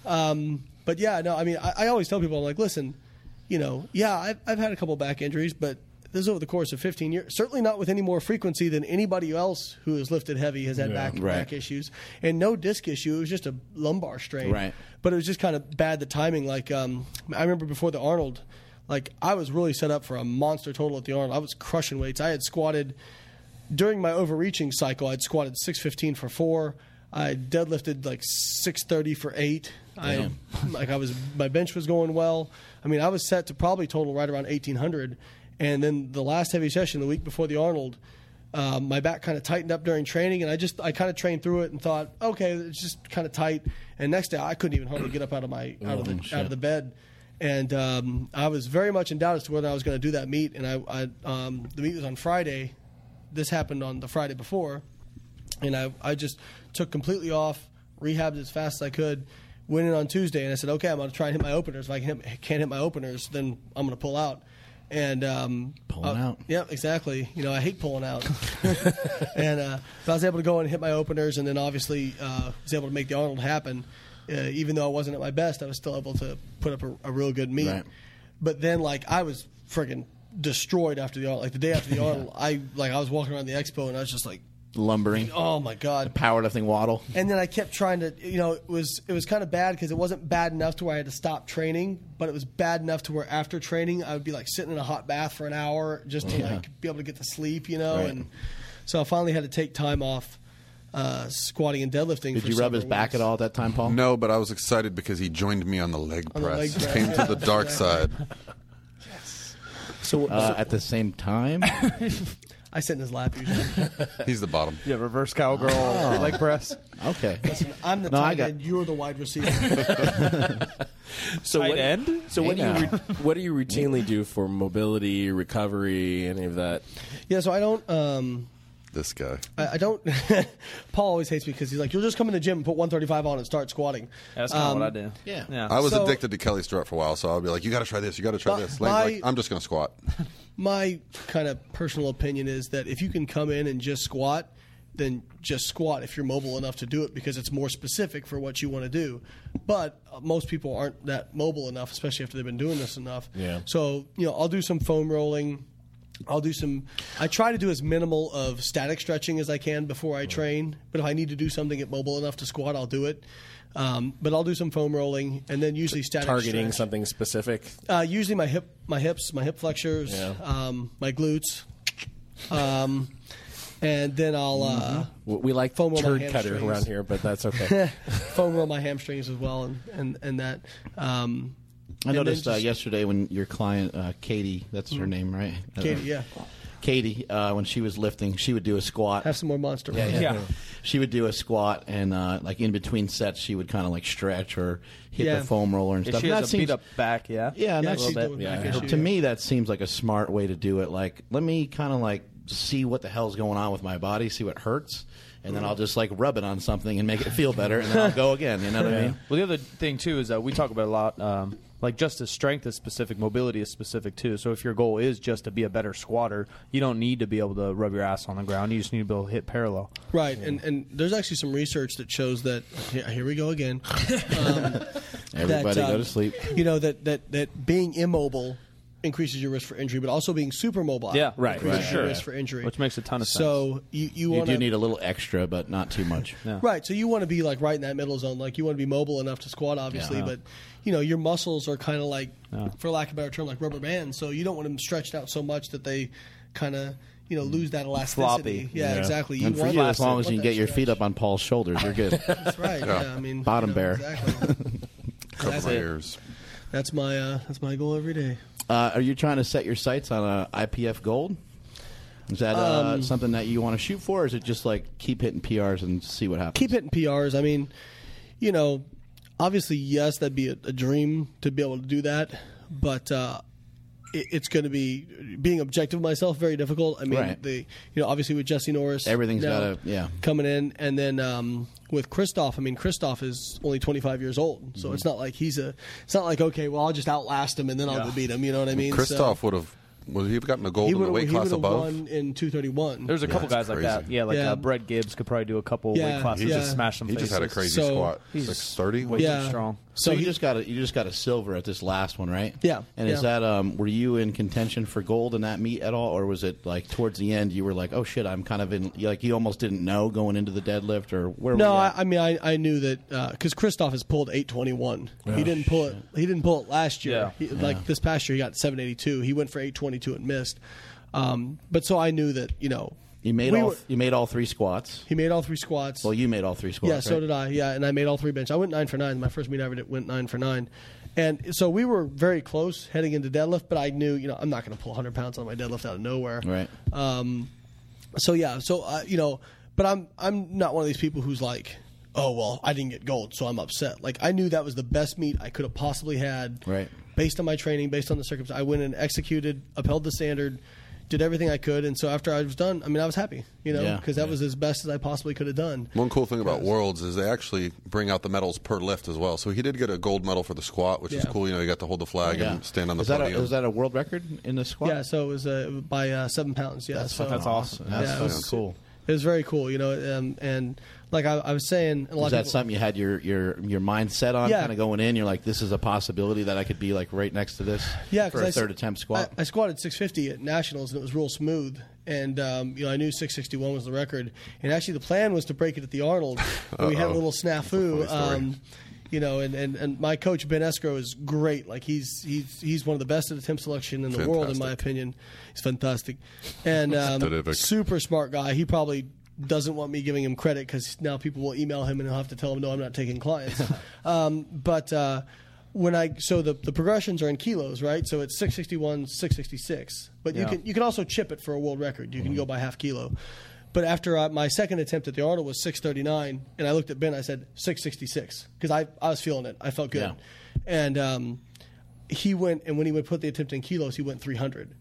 Um, but yeah, no, I mean, I, I always tell people, I'm like, listen, you know, yeah, I've, I've had a couple back injuries, but this is over the course of fifteen years. Certainly not with any more frequency than anybody else who has lifted heavy has had back, Right. back issues. And no disc issue. It was just a lumbar strain. Right. But it was just kind of bad, the timing. Like, um, I remember before the Arnold, like, I was really set up for a monster total at the Arnold. I was crushing weights. I had squatted during my overreaching cycle, I'd squatted six fifteen for four. I deadlifted like six thirty for eight. I like I was my bench was going well. I mean, I was set to probably total right around eighteen hundred. And then the last heavy session, the week before the Arnold, um, my back kind of tightened up during training, and I just I kind of trained through it and thought, okay, it's just kind of tight. And next day, I couldn't even hardly get up out of my out of the shit. out of the bed. And um, I was very much in doubt as to whether I was going to do that meet. And I, I um, the meet was on Friday. This happened on the Friday before, and I, I just took completely off, rehabbed as fast as I could, went in on Tuesday, and I said, okay, I'm going to try and hit my openers. If I can hit, can't hit my openers, then I'm going to pull out. And um, Pulling uh, out. Yeah, exactly. You know, I hate pulling out. and uh, but I was able to go and hit my openers, and then obviously uh, was able to make the Arnold happen. Uh, even though I wasn't at my best, I was still able to put up a, a real good meet. Right. But then, like, I was friggin' destroyed after the Arnold. Like the day after the Arnold, I like I was walking around the expo, and I was just like, Lumbering. oh my god. Powerlifting waddle. And then I kept trying to, you know, it was it was kind of bad because it wasn't bad enough to where I had to stop training, but it was bad enough to where after training I would be like sitting in a hot bath for an hour just to Yeah. like be able to get to sleep, you know. Right. And so I finally had to take time off uh, squatting and deadlifting. Did for you rub his several back weeks. at all at that time, Paul? No, but I was excited because he joined me on the leg On the press. leg press, Came yeah. to the dark side. So uh, at the same time, I sit in his lap usually. He's the bottom. Yeah, reverse cowgirl leg press. Okay. I'm the No, I tight got- end. You're the wide receiver. So Tight what, end? So what do you Yeah. re- what do you routinely do for mobility, recovery, any of that? yeah, so I don't. Um, This guy. I, I don't. Paul always hates me because he's like, "You'll just come in the gym and put one thirty-five on and start squatting." That's kind of Um, what I do. yeah. yeah. I was So- addicted to Kelly Starrett for a while, so I'll be like, "You got to try this. You got to try My- this." Lane's my- like, "I'm just going to squat." My kind of personal opinion is that if you can come in and just squat, then just squat if you're mobile enough to do it because it's more specific for what you want to do. But uh, most people aren't that mobile enough, especially after they've been doing this enough. Yeah. So, you know, I'll do some foam rolling. I'll do some. I try to do as minimal of static stretching as I can before I train. But if I need to do something get mobile enough to squat, I'll do it. Um, but I'll do some foam rolling and then usually static Targeting stretch. something specific. Uh, usually my hip, my hips, my hip flexors, Yeah. um, my glutes, um, and then I'll uh, W- We like Foam roll my turd cutter hamstrings. around here, but that's okay. foam roll my hamstrings as well, and and, and that. Um, I and then noticed uh, just- yesterday when your client, uh, Katie, that's her name, right? Katie, Uh, yeah, Katie, uh, when she was lifting, she would do a squat. have some more monster. Yeah, Munch. yeah. Yeah. She would do a squat, and uh, like in between sets, she would kind of like stretch or hit Yeah. the foam roller and Yeah, stuff. she And has that a beat seems- up back, yeah. Yeah, and Yeah, that's she's a little doing bit. back yeah. issue, To yeah. me, that seems like a smart way to do it. Like, let me kind of like see what the hell's going on with my body, see what hurts, and then I'll just like rub it on something and make it feel better, and then I'll go again. You know what I mean? Well, the other thing too is that we talk about a lot. Um, like just as strength is specific, mobility is specific too. So if your goal is just to be a better squatter, you don't need to be able to rub your ass on the ground. You just need to be able to hit parallel. Right, and and there's actually some research that shows that. Here, here we go again. Um, Everybody that, go um, to sleep. You know that that that being immobile increases your risk for injury, but also being super mobile Yeah, right, increases right. your Sure. risk for injury, Which makes a ton of sense. So you you You want do need a little extra, but not too much. Yeah. Right, so you want to be like right in that middle zone. Like you want to be mobile enough to squat, obviously, Yeah. but you know your muscles are kind of like, Yeah. for lack of a better term, like rubber bands. So you don't want them stretched out so much that they kind of you know lose that elasticity. Floppy. Yeah, Yeah. exactly. You And for want you, as long as want you that can get your stretch. feet up on Paul's shoulders, you're good. That's right. Yeah, I mean Bottom you know, bear. Exactly. Cover That's my it. ears. That's my uh, that's my goal every day. Uh, are you trying to set your sights on a I P F gold? Is that uh, Um, something that you want to shoot for, or is it just like keep hitting P Rs and see what happens? Keep hitting P Rs. I mean, you know, obviously, yes, that'd be a, a dream to be able to do that, but uh, it, it's going to be being objective with myself very difficult. I mean, Right. the you know obviously with Jesse Norris, Everything's now gotta- yeah. coming in, and then um, with Christoph. I mean, Christoph is only twenty-five years old, so Mm-hmm. it's not like he's a. It's not like okay, well, I'll just outlast him and then I'll go beat him. You know what I mean? Christoph So would have. Would he have gotten a gold he in the would weight he class would have above? won in two thirty-one. There's a couple that's guys like that. crazy. Yeah, like Yeah. uh, Brett Gibbs could probably do a couple Yeah, weight classes. he Just just- smash some He faces. just had a crazy So, squat. he's six thirty. Way Yeah. too strong. So, So you he- just got a you just got a silver at this last one, right? Yeah, And is yeah. that um were you in contention for gold in that meet at all, or was it like towards the end you were like, oh shit, I'm kind of in like you almost didn't know going into the deadlift, or where? No, were you I, at? I mean I, I knew that because Christoph has pulled eight twenty-one. He didn't pull it. He didn't pull it last year. Yeah. He, Like this past year, he got seven eighty-two. He went for eight twenty-two and missed. Um, but so I knew that you know you made we all were- you made all three squats. he made all three squats. Well, you made all three squats. yeah, so right? did I. Yeah, and I made all three bench. I went nine for nine. My first meet I ever did went nine for nine. And so we were very close heading into deadlift, but I knew, you know, I'm not going to pull one hundred pounds on my deadlift out of nowhere. Right. Um, so yeah, so uh, you know, but I'm I'm not one of these people who's like, oh well, I didn't get gold, so I'm upset. Like I knew that was the best meet I could have possibly had, Right. Based on my training, based on the circumstances. I went and executed, upheld the standard, did everything I could, and so after I was done, I mean, I was happy, you know, Yeah, because that yeah. was as best as I possibly could have done. One cool thing about Yes. Worlds is they actually bring out the medals per lift as well. So he did get a gold medal for the squat, which is Yeah. cool. You know, you got to hold the flag Yeah. and stand on the is that a, podium. is that a world record in the squat? Yeah, so it was uh, by uh, seven pounds. Yeah, That's so That's awesome. That's Yeah, it fucking was- cool. it was very cool, you know, um, and like I, I was saying, a lot Is of that people, something you had your your your mind set on, Yeah. kind of going in? You're like, this is a possibility that I could be like right next to this. Yeah, for 'cause a I s- third attempt squat. I, I squatted six fifty at nationals, and it was real smooth. And um, you know, I knew six sixty-one was the record. And actually, the plan was to break it at the Arnold. But we had a Uh-oh. little That's a snafu. funny story. Um, you know, and, and, and my coach Ben Escrow is great. Like he's he's he's one of the best at attempt selection in the world, in my Fantastic. opinion. He's fantastic, and um, Terrific. super smart guy. He probably doesn't want me giving him credit because now people will email him and he'll have to tell him, no, I'm not taking clients. um, but uh, when I so the, the progressions are in kilos, right? So it's six sixty-one, six sixty-six. But you Yeah. can you can also chip it for a world record. You can go by half kilo. But after uh, my second attempt at the Arnold was six thirty-nine, and I looked at Ben, I said six sixty-six because I I was feeling it. I felt good, Yeah. and um, he went and when he would put the attempt in kilos, he went three hundred.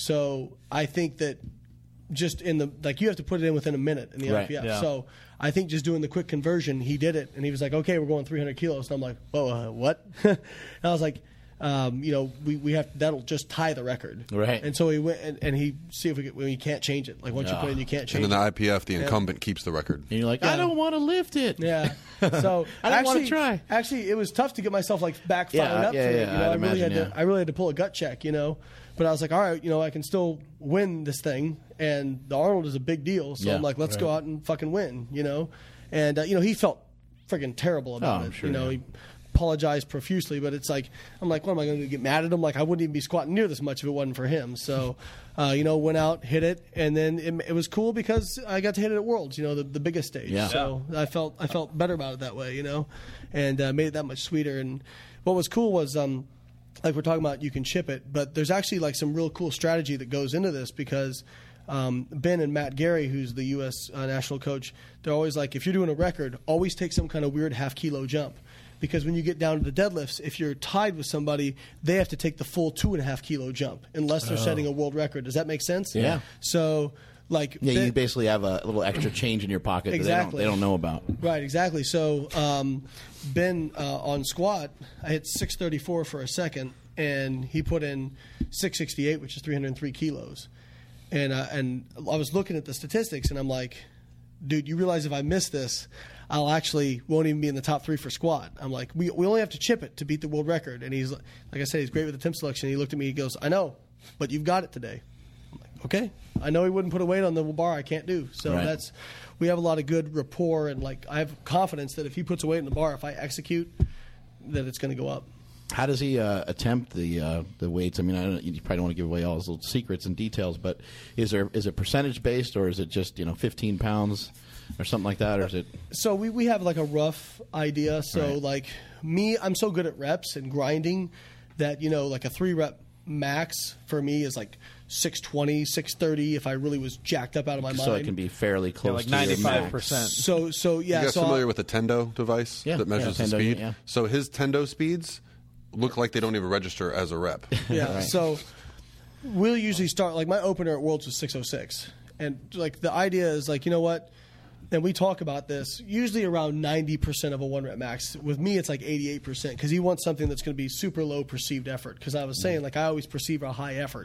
So I think that just in the like you have to put it in within a minute in the Right. I P F. Yeah. So I think just doing the quick conversion, he did it, and he was like, "Okay, we're going three hundred kilos." And I'm like, "Whoa, uh, what?" And I was like, um, "You know, we, we have that'll just tie the record." Right. And so he went and, and he see if we could, well, you can't change it. Like once you Yeah. put it in, you can't And change in the it. I P F, the incumbent keeps the record. And you're like, Yeah. I don't want to lift it. Yeah. So I don't wanna actually, try. Actually, it was tough to get myself like back Yeah, fired up yeah, for it. yeah, You know, I'd I really imagine, had to. yeah. I really had to pull a gut check. You know, but I was like, all right, you know, I can still win this thing, and the Arnold is a big deal. So Yeah, I'm like, let's go out and fucking win. You know, and uh, you know he felt friggin' terrible about Oh, I'm it. sure, you know, yeah. he apologized profusely, but it's like I'm like, what am I going to get mad at him? Like I wouldn't even be squatting near this much if it wasn't for him. So, uh, you know, went out, hit it, and then it, it was cool because I got to hit it at Worlds. You know, the, the biggest stage. Yeah. So I felt I felt better about it that way. You know, and uh, made it that much sweeter. And what was cool was. Um, like we're talking about, you can chip it, but there's actually like some real cool strategy that goes into this because um, Ben and Matt Gary, who's the U S uh, national coach, they're always like, if you're doing a record, always take some kind of weird half kilo jump. Because when you get down to the deadlifts, if you're tied with somebody, they have to take the full two and a half kilo jump unless they're setting a world record. Does that make sense? Yeah. So, like, Yeah, Ben- you basically have a little extra change in your pocket Exactly. that they don't, they don't know about. Right, exactly. So um, Ben uh, on squat, I hit six thirty-four for a second, and he put in six sixty-eight, which is three hundred three kilos. And uh, and I was looking at the statistics, and I'm like, dude, you realize if I miss this, I'll actually won't even be in the top three for squat. I'm like, we we only have to chip it to beat the world record. And he's like I said, he's great with the temp selection. He looked at me, he goes, I know, but you've got it today. I'm like, okay. I know he wouldn't put a weight on the bar I can't do. So Right. that's we have a lot of good rapport, and like I have confidence that if he puts a weight in the bar, if I execute, that it's going to go up. How does he uh, attempt the uh, the weights? I mean, I don't, you probably don't want to give away all his little secrets and details, but is there is it percentage based, or is it just you know fifteen pounds or something like that, or is it? So we, we have like a rough idea. So Right. like me, I'm so good at reps and grinding that, you know, like a three rep max for me is like six twenty, six thirty if I really was jacked up out of my So mind. it can be fairly close like to your ninety-five max. percent. So so yeah. You guys so familiar I- with the Tendo device Yeah, that measures yeah, the Tendo, speed? yeah. So his Tendo speeds look like they don't even register as a rep. Yeah. Right. So we'll usually start like my opener at Worlds was six oh six, and like the idea is like, you know what, and we talk about this usually around ninety percent of a one rep max. With me, it's like eighty-eight percent because he wants something that's going to be super low perceived effort. Because I was saying like I always perceive a high effort,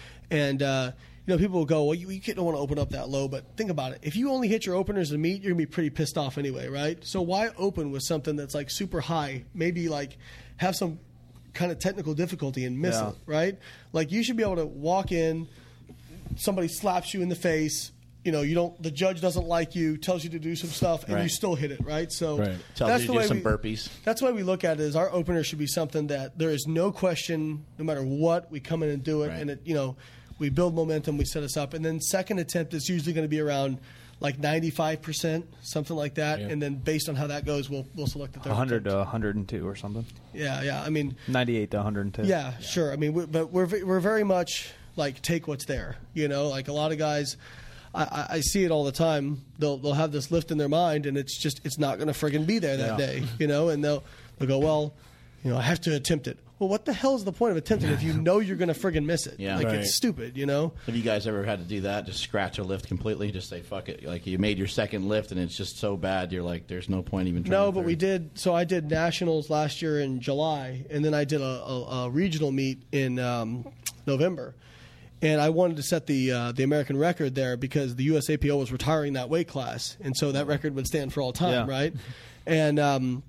and uh, you know people will go, well, you, you don't want to open up that low, but think about it. If you only hit your openers in meet, you're gonna be pretty pissed off anyway, right? So why open with something that's like super high? Maybe like have some kind of technical difficulty and miss Yeah. it, right? Like you should be able to walk in, somebody slaps you in the face, you know, you don't, the judge doesn't like you, tells you to do some stuff, and Right. you still hit it, right? So Right. Tells that's you the to way do some we, burpees. That's why we look at it as our opener should be something that there is no question, no matter what, we come in and do it, Right. and it, you know, we build momentum, we set us up, and then second attempt is usually going to be around like ninety-five percent, something like that, Yeah. and then based on how that goes, we'll we'll select the third one hundred to attempt. one hundred two or something. Yeah, yeah. I mean, ninety-eight to one hundred two. yeah, sure. I mean, we, but we're ve- we're very much like take what's there. You know, like a lot of guys, I, I, I see it all the time. They'll they'll have this lift in their mind, and it's just it's not going to friggin' be there that Yeah. day. You know, and they'll they'll go, well, you know, I have to attempt it. Well, what the hell is the point of attempting if you know you're going to friggin' miss it? Yeah. like Right. it's stupid. You know. Have you guys ever had to do that? Just scratch a lift completely? Just say fuck it. Like you made your second lift and it's just so bad. You're like, there's no point even trying. No, a but we third. did. So I did nationals last year in July, and then I did a, a, a regional meet in um, November. And I wanted to set the uh, the American record there because the U S A P O was retiring that weight class, and so that record would stand for all time, Yeah. right? And um,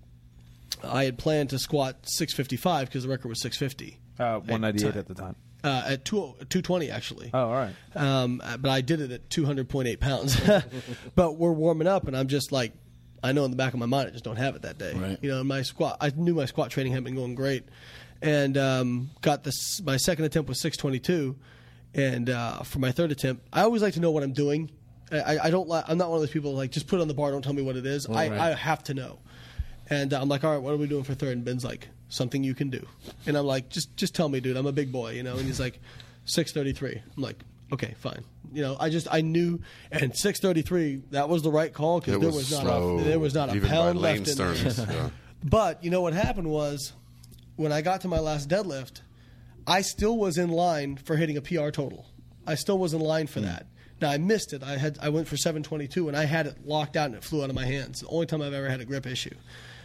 I had planned to squat six fifty-five because the record was six fifty Uh, one ninety-eight at the time. uh, at two twenty actually. Oh, all right. Um, but I did it at two hundred point eight pounds. But we're warming up, and I'm just like, I know in the back of my mind, I just don't have it that day. Right. You know, my squat, I knew my squat training had been going great, and um, got this. My second attempt was six twenty-two, and uh, for my third attempt, I always like to know what I'm doing. I, I don't. Li- I'm not one of those people like just put it on the bar. Don't tell me what it is. I, right. I have to know. And uh, I'm like, all right, what are we doing for third? And Ben's like, something you can do. And I'm like, just just tell me, dude. I'm a big boy, you know. And he's like, six thirty-three. I'm like, okay, fine. You know, I just I knew, and six thirty-three, that was the right call because It there was was not slow, a there was not a even by pound lane left in sterns, there. yeah. But you know what happened was, when I got to my last deadlift, I still was in line for hitting a P R total. I still was in line for that. Now I missed it. I had I went for seven twenty-two and I had it locked out and it flew out of my hands. The only time I've ever had a grip issue,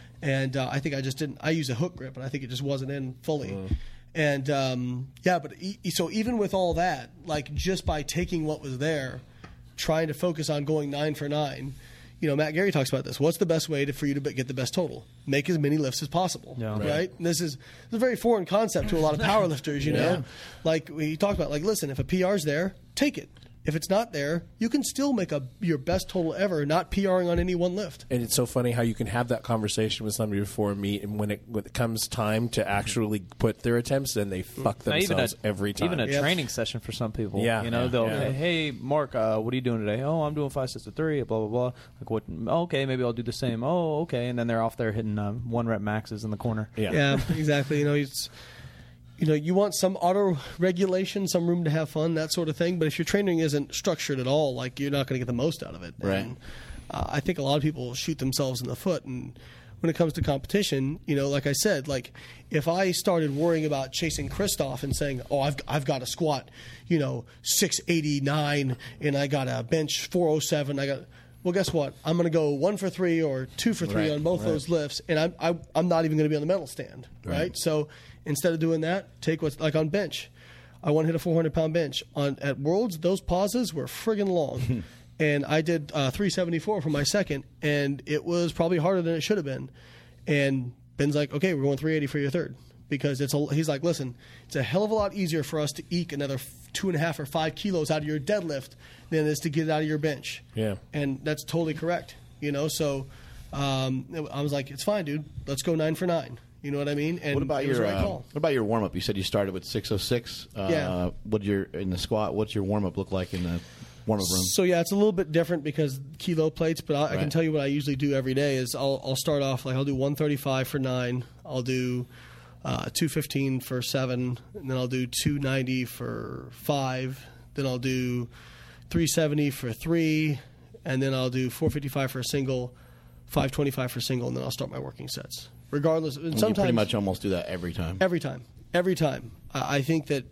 and uh, I think I just didn't. I used a hook grip and I think it just wasn't in fully. Mm. And um, yeah, but e- so even with all that, like just by taking what was there, trying to focus on going nine for nine. You know, Matt Gary talks about this. What's the best way to, for you to get the best total? Make as many lifts as possible, yeah. right? right? And this is, this is a very foreign concept to a lot of power lifters, you know. Yeah. Like we talked about, like, listen, if a P R's there, take it. If it's not there, you can still make a your best total ever, not PRing on any one lift. And it's so funny how you can have that conversation with somebody before a meet, and when it when it comes time to actually put their attempts in, they fuck Now, themselves even a, every time. Even a Yep. training session for some people. Yeah. You know, Yeah. they'll Yeah. say, hey, Mark, uh, what are you doing today? Oh, I'm doing five sets to three, blah, blah, blah. Like, what? Oh, okay, maybe I'll do the same. Oh, okay. And then they're off there hitting um, one rep maxes in the corner. Yeah. Yeah, exactly. You know, it's you know, you want some auto regulation, some room to have fun, that sort of thing. But if your training isn't structured at all, like you're not going to get the most out of it. Right. And, uh, I think a lot of people shoot themselves in the foot. And when it comes to competition, you know, like I said, like if I started worrying about chasing Christoph and saying, "Oh, I've I've got to squat, you know, six eighty-nine, and I got to bench four oh seven," I got. Well, guess what? I'm going to go one for three or two for three Right, on both right. those lifts, and I'm I, I'm not even going to be on the medal stand, right? Right. So instead of doing that, take what's like on bench. I want to hit a four hundred pound bench on at Worlds. Those pauses were friggin' long, and I did uh, three seventy-four for my second, and it was probably harder than it should have been. And Ben's like, "Okay, we're going three eighty for your third." Because it's a, he's like, listen, it's a hell of a lot easier for us to eke another f- two and a half or five kilos out of your deadlift than it is to get it out of your bench. Yeah. And that's totally correct. You know, so um, I was like, it's fine, dude. Let's go nine for nine. You know what I mean? And What about it was your the right uh, call. What about your warm up? You said you started with six oh six. Uh, Yeah. What your in the squat? What's your warm up look like in the warm up room? So yeah, it's a little bit different because kilo plates. But I, I can Right. tell you what I usually do every day is I'll I'll start off like I'll do one thirty-five for nine. I'll do uh, two fifteen for seven, and then I'll do two ninety for five. Then I'll do three seventy for three, and then I'll do four fifty-five for a single, five twenty-five for a single, and then I'll start my working sets. Regardless, and And sometimes you pretty much almost do that every time. Every time. Every time. I I think that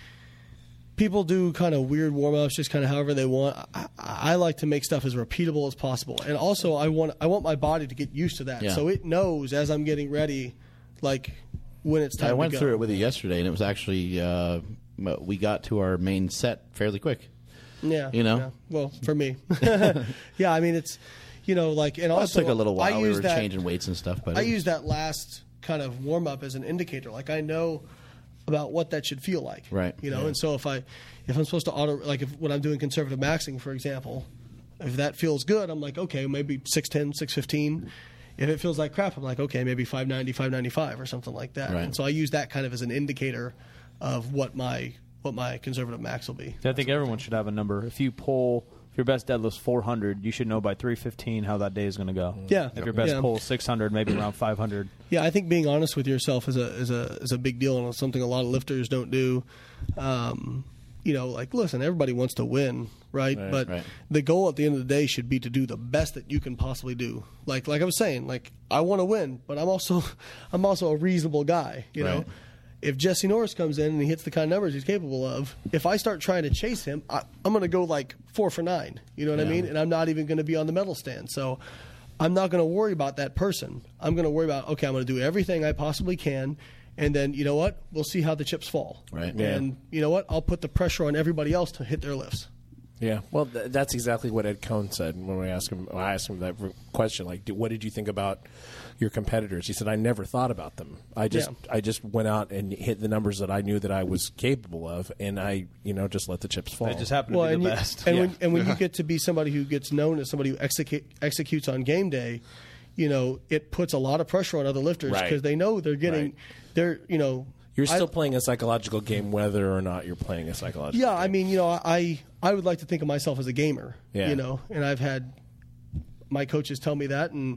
people do kind of weird warm-ups just kind of however they want. I, I like to make stuff as repeatable as possible. And also I want I want my body to get used to that. Yeah. So it knows as I'm getting ready, like when it's time I to went go. through it with you yesterday, and it was actually uh, we got to our main set fairly quick. Yeah. You know? yeah. Well, for me. yeah, I mean it's you know, like and Well, it also took a little while. I We use were that, changing weights and stuff, but I it was- use that last kind of warm up as an indicator. Like I know about what that should feel like. Right. You know, Yeah. and so if I if I'm supposed to auto like if when I'm doing conservative maxing, for example, if that feels good, I'm like, okay, maybe six ten, six fifteen. If it feels like crap, I'm like, okay, maybe five ninety, five ninety-five or something like that. Right. And so I use that kind of as an indicator of what my what my conservative max will be. I think everyone should have a number. If you pull, if your best deadlift's four hundred, you should know by three fifteen how that day is going to go. Yeah. If your best Yeah. pull is six hundred, maybe around five hundred. Yeah, I think being honest with yourself is a is a is a big deal, and it's something a lot of lifters don't do. Um, you know, like listen, everybody wants to win, right? Right, but right. the goal at the end of the day should be to do the best that you can possibly do. Like like I was saying, like I want to win, but I'm also I'm also a reasonable guy. You know, Right. if Jesse Norris comes in and he hits the kind of numbers he's capable of, if I start trying to chase him, I, I'm going to go like four for nine. You know what I Yeah. mean? And I'm not even going to be on the medal stand. So I'm not going to worry about that person. I'm going to worry about, okay, I'm going to do everything I possibly can. And then, you know what? We'll see how the chips fall. Right. Yeah. And you know what? I'll put the pressure on everybody else to hit their lifts. Yeah, well, th- that's exactly what Ed Cohn said when we asked him. I asked him that question, like, "What did you think about your competitors?" He said, "I never thought about them. I just, Yeah. I just went out and hit the numbers that I knew that I was capable of, and I, you know, just let the chips fall." They just happen Well, to be and the you, best. and Yeah. when, and when you get to be somebody who gets known as somebody who execute, executes on game day, you know, it puts a lot of pressure on other lifters Right. because they know they're getting, Right. they're, you know, You're still I- playing a psychological game, whether or not you're playing a psychological. Yeah, game. I mean, you know, I I would like to think of myself as a gamer. Yeah. You know, and I've had my coaches tell me that, and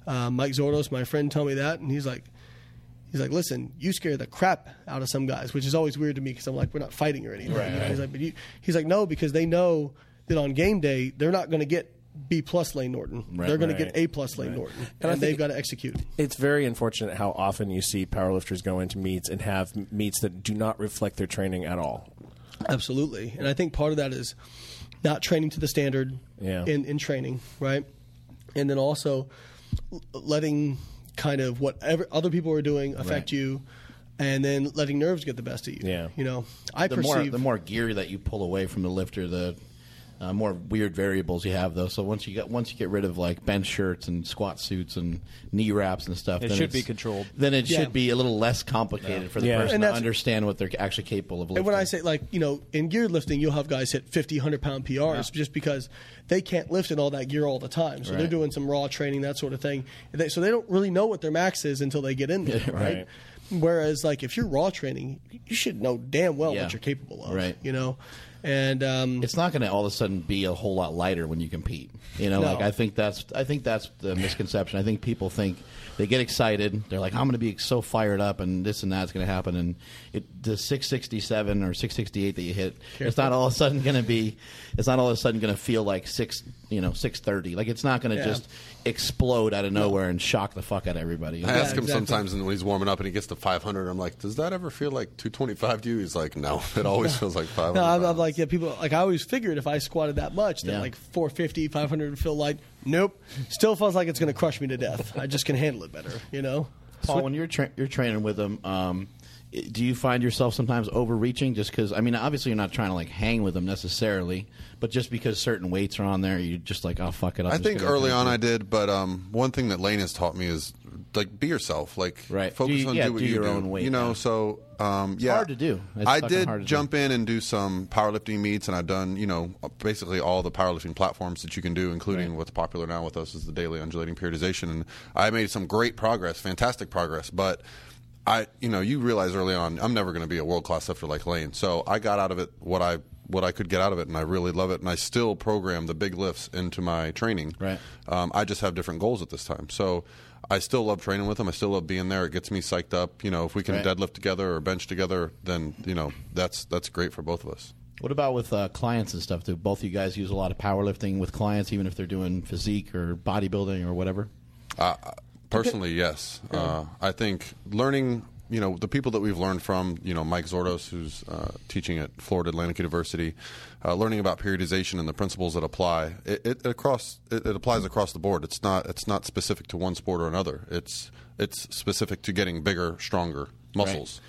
Uh, Mike Zordos, my friend, told me that, and he's like, he's like, listen, you scare the crap out of some guys, which is always weird to me because I'm like, we're not fighting or anything. Right, You know, right. He's like, but you, he's like, no, because they know that on game day they're not going to get B plus Lane Norton. Right, they're going right. to get A plus Lane Norton, And I and, think- they've got to execute. It's very unfortunate how often you see powerlifters go into meets and have m- meets that do not reflect their training at all. Absolutely, and I think part of that is not training to the standard Yeah. in, in training, right? And then also l- letting kind of whatever other people are doing affect Right. you, and then letting nerves get the best of you. Yeah. You know, I the perceive more the more gear that you pull away from the lifter, the uh, more weird variables you have. Though, so once you get once you get rid of like bench shirts and squat suits and knee wraps and stuff, It then should it's- be controlled. Then it Yeah. should be a little less complicated for the Yeah. person And to that's- understand what they're actually capable of lifting. And when I say, like, you know, in gear lifting, you'll have guys hit fifty, one hundred pound P Rs just because they can't lift in all that gear all the time. So they're Right. doing some raw training, that sort of thing. And they, so they don't really know what their max is until they get in there, Yeah, right? right. Whereas, like, if you're raw training, you should know damn well Yeah. what you're capable of, Right. you know? And um, it's not going to all of a sudden be a whole lot lighter when you compete. You know, No. like I think that's I think that's the misconception. I think people think they get excited. They're like, I'm going to be so fired up, and this and that's going to happen. And it, the six sixty-seven or six sixty-eight that you hit, it's not all of a sudden going to be. It's not all of a sudden going to feel like six, you know, six thirty. Like it's not going to Yeah. just explode out of nowhere and shock the fuck out of everybody. I ask him exactly. sometimes when he's warming up and he gets to five hundred. I'm like, does that ever feel like two twenty-five to you? He's like, no, it always feels like five hundred. no, I'm, I'm pounds. like, yeah, people, like, I always figured if I squatted that much, then Yeah. like four fifty, five hundred would feel light. Nope. Still feels like it's going to crush me to death. I just can handle it better, you know? Paul, when you're tra- you're training with them, um, i- do you find yourself sometimes overreaching? Just because, I mean, obviously you're not trying to like hang with them necessarily, but just because certain weights are on there, you're just like, oh fuck it. I'm I just think gonna early kinda on do I it. did, but um, one thing that Lane has taught me is like be yourself. Like Right. focus Do you- on yeah, do what do you your do. own weight, you know, yeah. so um, yeah, hard to do. It's I fucking did hard to jump do. in and do some powerlifting meets, and I've done you know basically all the powerlifting platforms that you can do, including what's popular now with us is the daily undulating periodization, and I made some great progress, fantastic progress, but. I, you know, you realize early on, I'm never going to be a world class lifter like Lane. So I got out of it what I what I could get out of it, and I really love it. And I still program the big lifts into my training. Right. Um, I just have different goals at this time. So I still love training with them. I still love being there. It gets me psyched up. You know, if we can Right. deadlift together or bench together, then you know that's that's great for both of us. What about with uh, clients and stuff? Do both you guys use a lot of powerlifting with clients, even if they're doing physique or bodybuilding or whatever? Uh, personally, yes. Uh, I think learning, you know, the people that we've learned from, you know, Mike Zordos, who's uh, teaching at Florida Atlantic University, uh, learning about periodization and the principles that apply. It, it across it, it applies across the board. It's not it's not specific to one sport or another. It's it's specific to getting bigger, stronger muscles.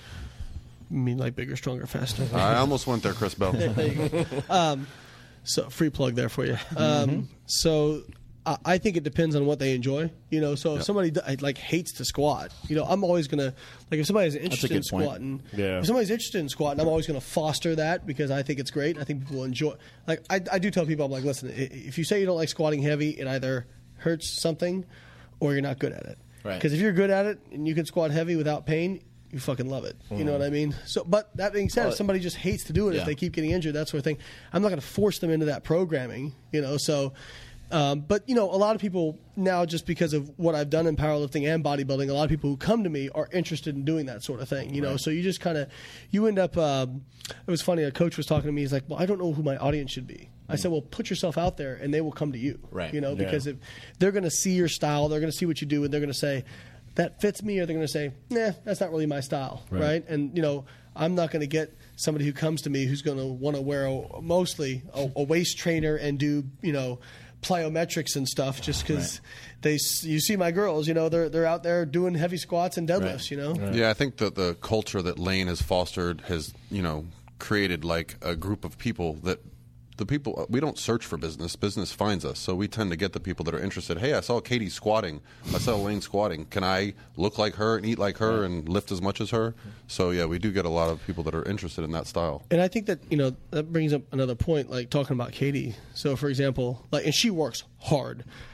I mean, like bigger, stronger, faster. I almost went there, Chris Bell. There you go. Um, so free plug there for you. Um, so I, I think it depends on what they enjoy. You know, so if somebody d- like hates to squat, you know, I'm always gonna like if somebody's interested in good point. squatting. Yeah. If somebody's interested in squatting, I'm always gonna foster that because I think it's great. I think people will enjoy. Like I, I do tell people, I'm like, listen, i- if you say you don't like squatting heavy, it either hurts something or you're not good at it. Right. Because if you're good at it and you can squat heavy without pain, you fucking love it. You know what I mean? So, but that being said, Well, if somebody just hates to do it, yeah. if they keep getting injured, that sort of thing, I'm not going to force them into that programming. You know, so. Um, but you know, a lot of people now, just because of what I've done in powerlifting and bodybuilding, a lot of people who come to me are interested in doing that sort of thing. You know, so you just kind of you end up. Um, it was funny. A coach was talking to me. He's like, "Well, I don't know who my audience should be." I said, "Well, put yourself out there, and they will come to you." Right. You know, Yeah. because if they're going to see your style, they're going to see what you do, and they're going to say, "That fits me," or they're going to say, "Nah, that's not really my style." Right. Right? And you know, I'm not going to get somebody who comes to me who's going to want to wear a, mostly a, a waist trainer and do you know plyometrics and stuff just because they s- you see my girls, you know, they're they're out there doing heavy squats and deadlifts, Right. you know. Yeah, I think that the culture that Lane has fostered has, you know, created like a group of people that the people we don't search for business. Business finds us, so we tend to get the people that are interested. Hey, I saw Katie squatting. I saw Lane squatting. Can I look like her and eat like her and lift as much as her? So yeah, we do get a lot of people that are interested in that style. And I think that you know that brings up another point, like talking about Katie. So, for example, like, and she works hard.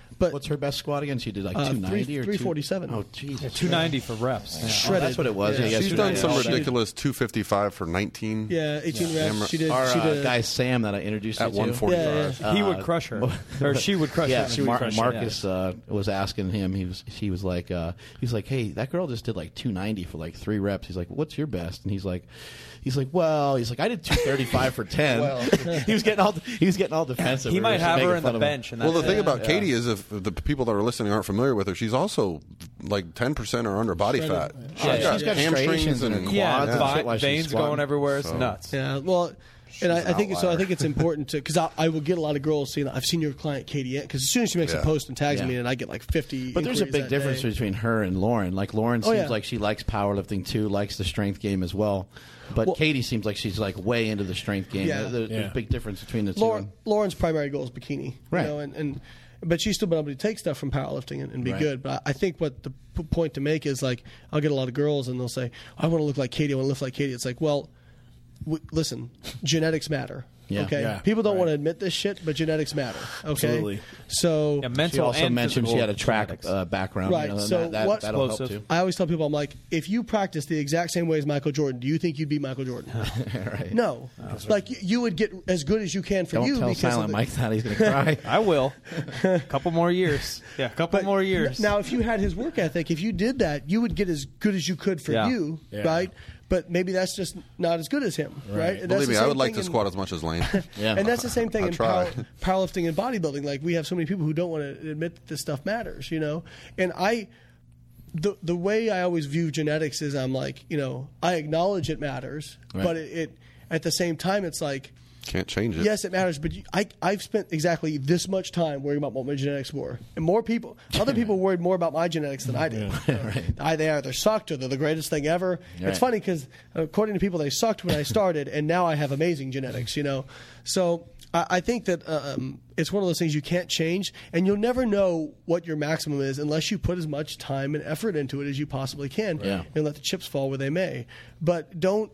But What's her best squat again? She did like Uh, two ninety three- or three forty-seven. Oh, Jesus. two ninety for reps. Yeah. Oh, that's what it was. Yeah. Yeah, She's she done did. some Yeah, she did. ridiculous two fifty-five for nineteen. yeah, eighteen Yeah. reps. She did. Our she uh, did. guy Sam that I introduced At you to. one forty-five. Yeah, He Uh, would crush her, or she would crush Yeah, her. Mar- Crush her, Marcus uh, was asking him. He was he was like uh, he was like, hey, that girl just did like two ninety for like three reps. He's like, what's your best? And he's like, he's like, well, he's like, I did two thirty-five for ten. he was getting all he was getting all defensive. He We might were have making her in the fun of him. bench. And Well, the that's thing it. about Katie is, if the people that are listening aren't familiar with her, she's also like ten percent or under body fat. Yeah, she's got striations in her quads yeah, and vi- shit while she's veins squatting. going everywhere. It's So- nuts. Yeah, well, and I, an I think so. I outlier. think it's important to because I, I will get a lot of girls saying, "I've seen your client Katie," because as soon as she makes Yeah. a post and tags Yeah. me, and I get like fifty. But there's a inquiries big that difference day. between her and Lauren. Like Lauren Oh, seems yeah. like she likes powerlifting too, likes the strength game as well. But Well- Katie seems like she's like way into the strength game. Yeah. There- There's Yeah. a big difference between the two. Lauren, Lauren's primary goal is bikini, Right. You know, and, and but she's still been able to take stuff from powerlifting and, and be Right. good. But I, I think what the p- point to make is like I'll get a lot of girls and they'll say, "I want to look like Katie. I want to lift like Katie." It's like, well, w- listen, genetics matter. Yeah. Okay. Yeah. People don't Right. want to admit this shit, but genetics matter. Okay. Absolutely. So Yeah, She mental also and mentioned she physical had a track genetics. uh, background. Right, You know, and so that, that, what- that'll help Explosive. too. I always tell people, I'm like, if you practice the exact same way as Michael Jordan, do you think you'd be Michael Jordan? Right. No. Like you, you would get as good as you can for Don't you tell because of Silent the- Mike that he's going to cry. I will. A couple more years. Yeah, a couple But more years. Now, if you had his work ethic, if you did that, you would get as good as you could for Yeah. you, Yeah. right? But maybe that's just not as good as him, right? And that's Believe the me, I same would like thing to in- squat as much as Lane. Yeah. And that's the same thing I in try. power, powerlifting and bodybuilding. Like we have so many people who don't want to admit that this stuff matters, you know. And I, the the way I always view genetics is, I'm like, you know, I acknowledge it matters, Right. but it, it at the same time, it's like, Can't change it. yes, it matters, but you, I, I've spent exactly this much time worrying about what my genetics were. And more people, other people worried more about my genetics than I did. I, they either sucked or they're the greatest thing ever. Right. It's funny because according to people, they sucked when I started, and now I have amazing genetics, you know? So I, I think that um, it's one of those things you can't change, and you'll never know what your maximum is unless you put as much time and effort into it as you possibly can Yeah. and let the chips fall where they may. But don't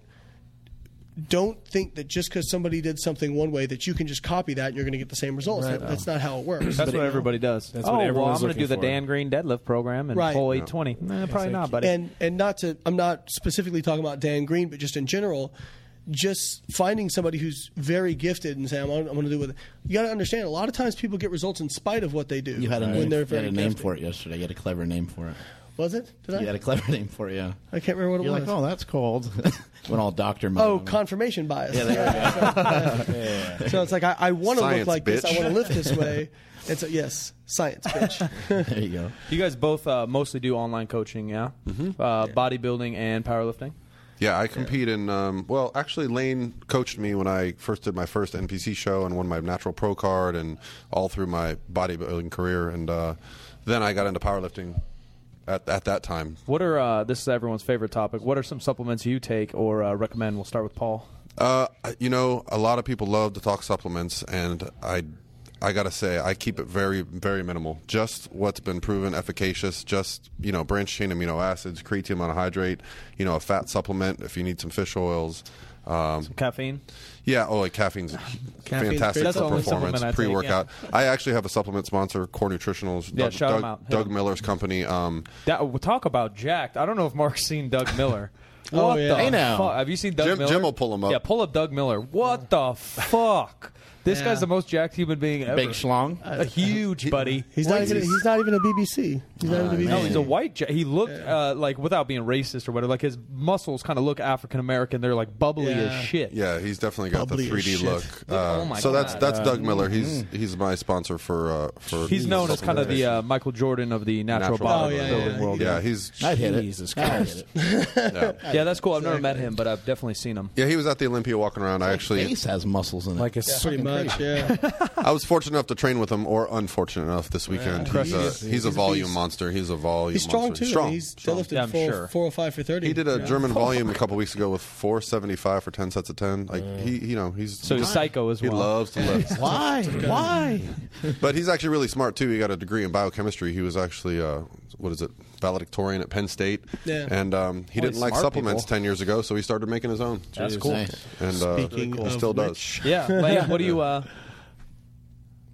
don't think that just because somebody did something one way that you can just copy that and you're going to get the same results. That, that's not how it works. That's what everybody does. That's oh, what well, everyone's I'm going to do looking the for. Dan Green deadlift program and Right. pull eight twenty. Nah, probably like- not, buddy. And and not to, I'm not specifically talking about Dan Green, but just in general, just finding somebody who's very gifted and saying, I'm, I'm going to do it. You got to understand, a lot of times people get results in spite of what they do. You had a when name, they're you very had a name gifted. for it yesterday. You had a clever name for it. Was it? Did I? You had a clever name for it, yeah. I can't remember what it You're was. like, oh, that's cold. Went all doctor mode. Oh, on me. confirmation bias. Yeah, there you go. So it's like I, I want to look Science, like this. I bitch. want to lift this way. It's a, yes, science, bitch. There you go. you guys both uh, mostly do online coaching, yeah? Mm-hmm. Uh, bodybuilding and powerlifting? Yeah, I compete in. Um, well, actually, Lane coached me when I first did my first N P C show and won my Natural Pro card, and all through my bodybuilding career. And uh, then I got into powerlifting at at that time. What are, uh, this is everyone's favorite topic, what are some supplements you take or uh, recommend? We'll start with Paul. Uh, you know, a lot of people love to talk supplements, and I, I gotta say, I keep it very, very minimal. Just what's been proven efficacious. Just you know, branched chain amino acids, creatine monohydrate. You know, a fat supplement if you need some fish oils. Um, Caffeine? yeah, oh, like caffeine's Caffeine's fantastic great. That's the for only performance. supplement I take, Pre-workout. I actually have a supplement sponsor, Core Nutritionals. Yeah, Doug, shout 'em Doug, out. Doug Yeah. Miller's company. Um, That, we'll talk about jacked. I don't know if Mark's seen Doug Miller. Oh, What yeah. the Hey, now. fuck? Have you seen Doug Jim- Miller? Jim will pull him up. Yeah, pull up Doug Miller. What the fuck? This Yeah. guy's the most jacked human being ever. Big schlong. A huge, buddy. He's not even. He's not even a B B C. He's not even a B B C. No, he's a white. Ja- he looked uh, like, without being racist or whatever, like his muscles kind of look African American. They're like bubbly Yeah. as shit. yeah, he's definitely got Bubbly the as three D shit. look. Uh, Oh my so that's God. that's Uh, Doug Miller. He's he's my sponsor for uh, for. He's known as kind of the uh, Michael Jordan of the natural, Natural bodybuilding Oh, yeah, yeah, world. yeah, he's I'd hit it. Jesus I'd Christ. hit it. yeah. Yeah, that's cool. I've never met him, but I've definitely seen him. yeah he was at the Olympia walking around. I actually Face has muscles in it. Like it's Pretty fucking much, crazy. yeah. I was fortunate enough to train with him, or unfortunate enough this weekend. Yeah. He's, a, He's- he's, he's a a volume beast. monster. He's a volume He's strong monster. too. Strong. He's strong. deadlifted Yeah, I'm four, sure. four or five for thirty. He did a Yeah. German volume a couple weeks ago with four seventy-five for ten sets of ten. Like he, you know, he's So he's psycho as he well. loves to lift. Why? Why? But he's actually really smart too. He got a degree in biochemistry. He was actually uh, what is it, valedictorian at Penn State. Yeah. And um, he Only didn't like smart supplements people. ten years ago, so he started making his own. That's Jeez. cool. Nice. And uh, Speaking he of still which- does. Yeah, Lane, what do you? Uh,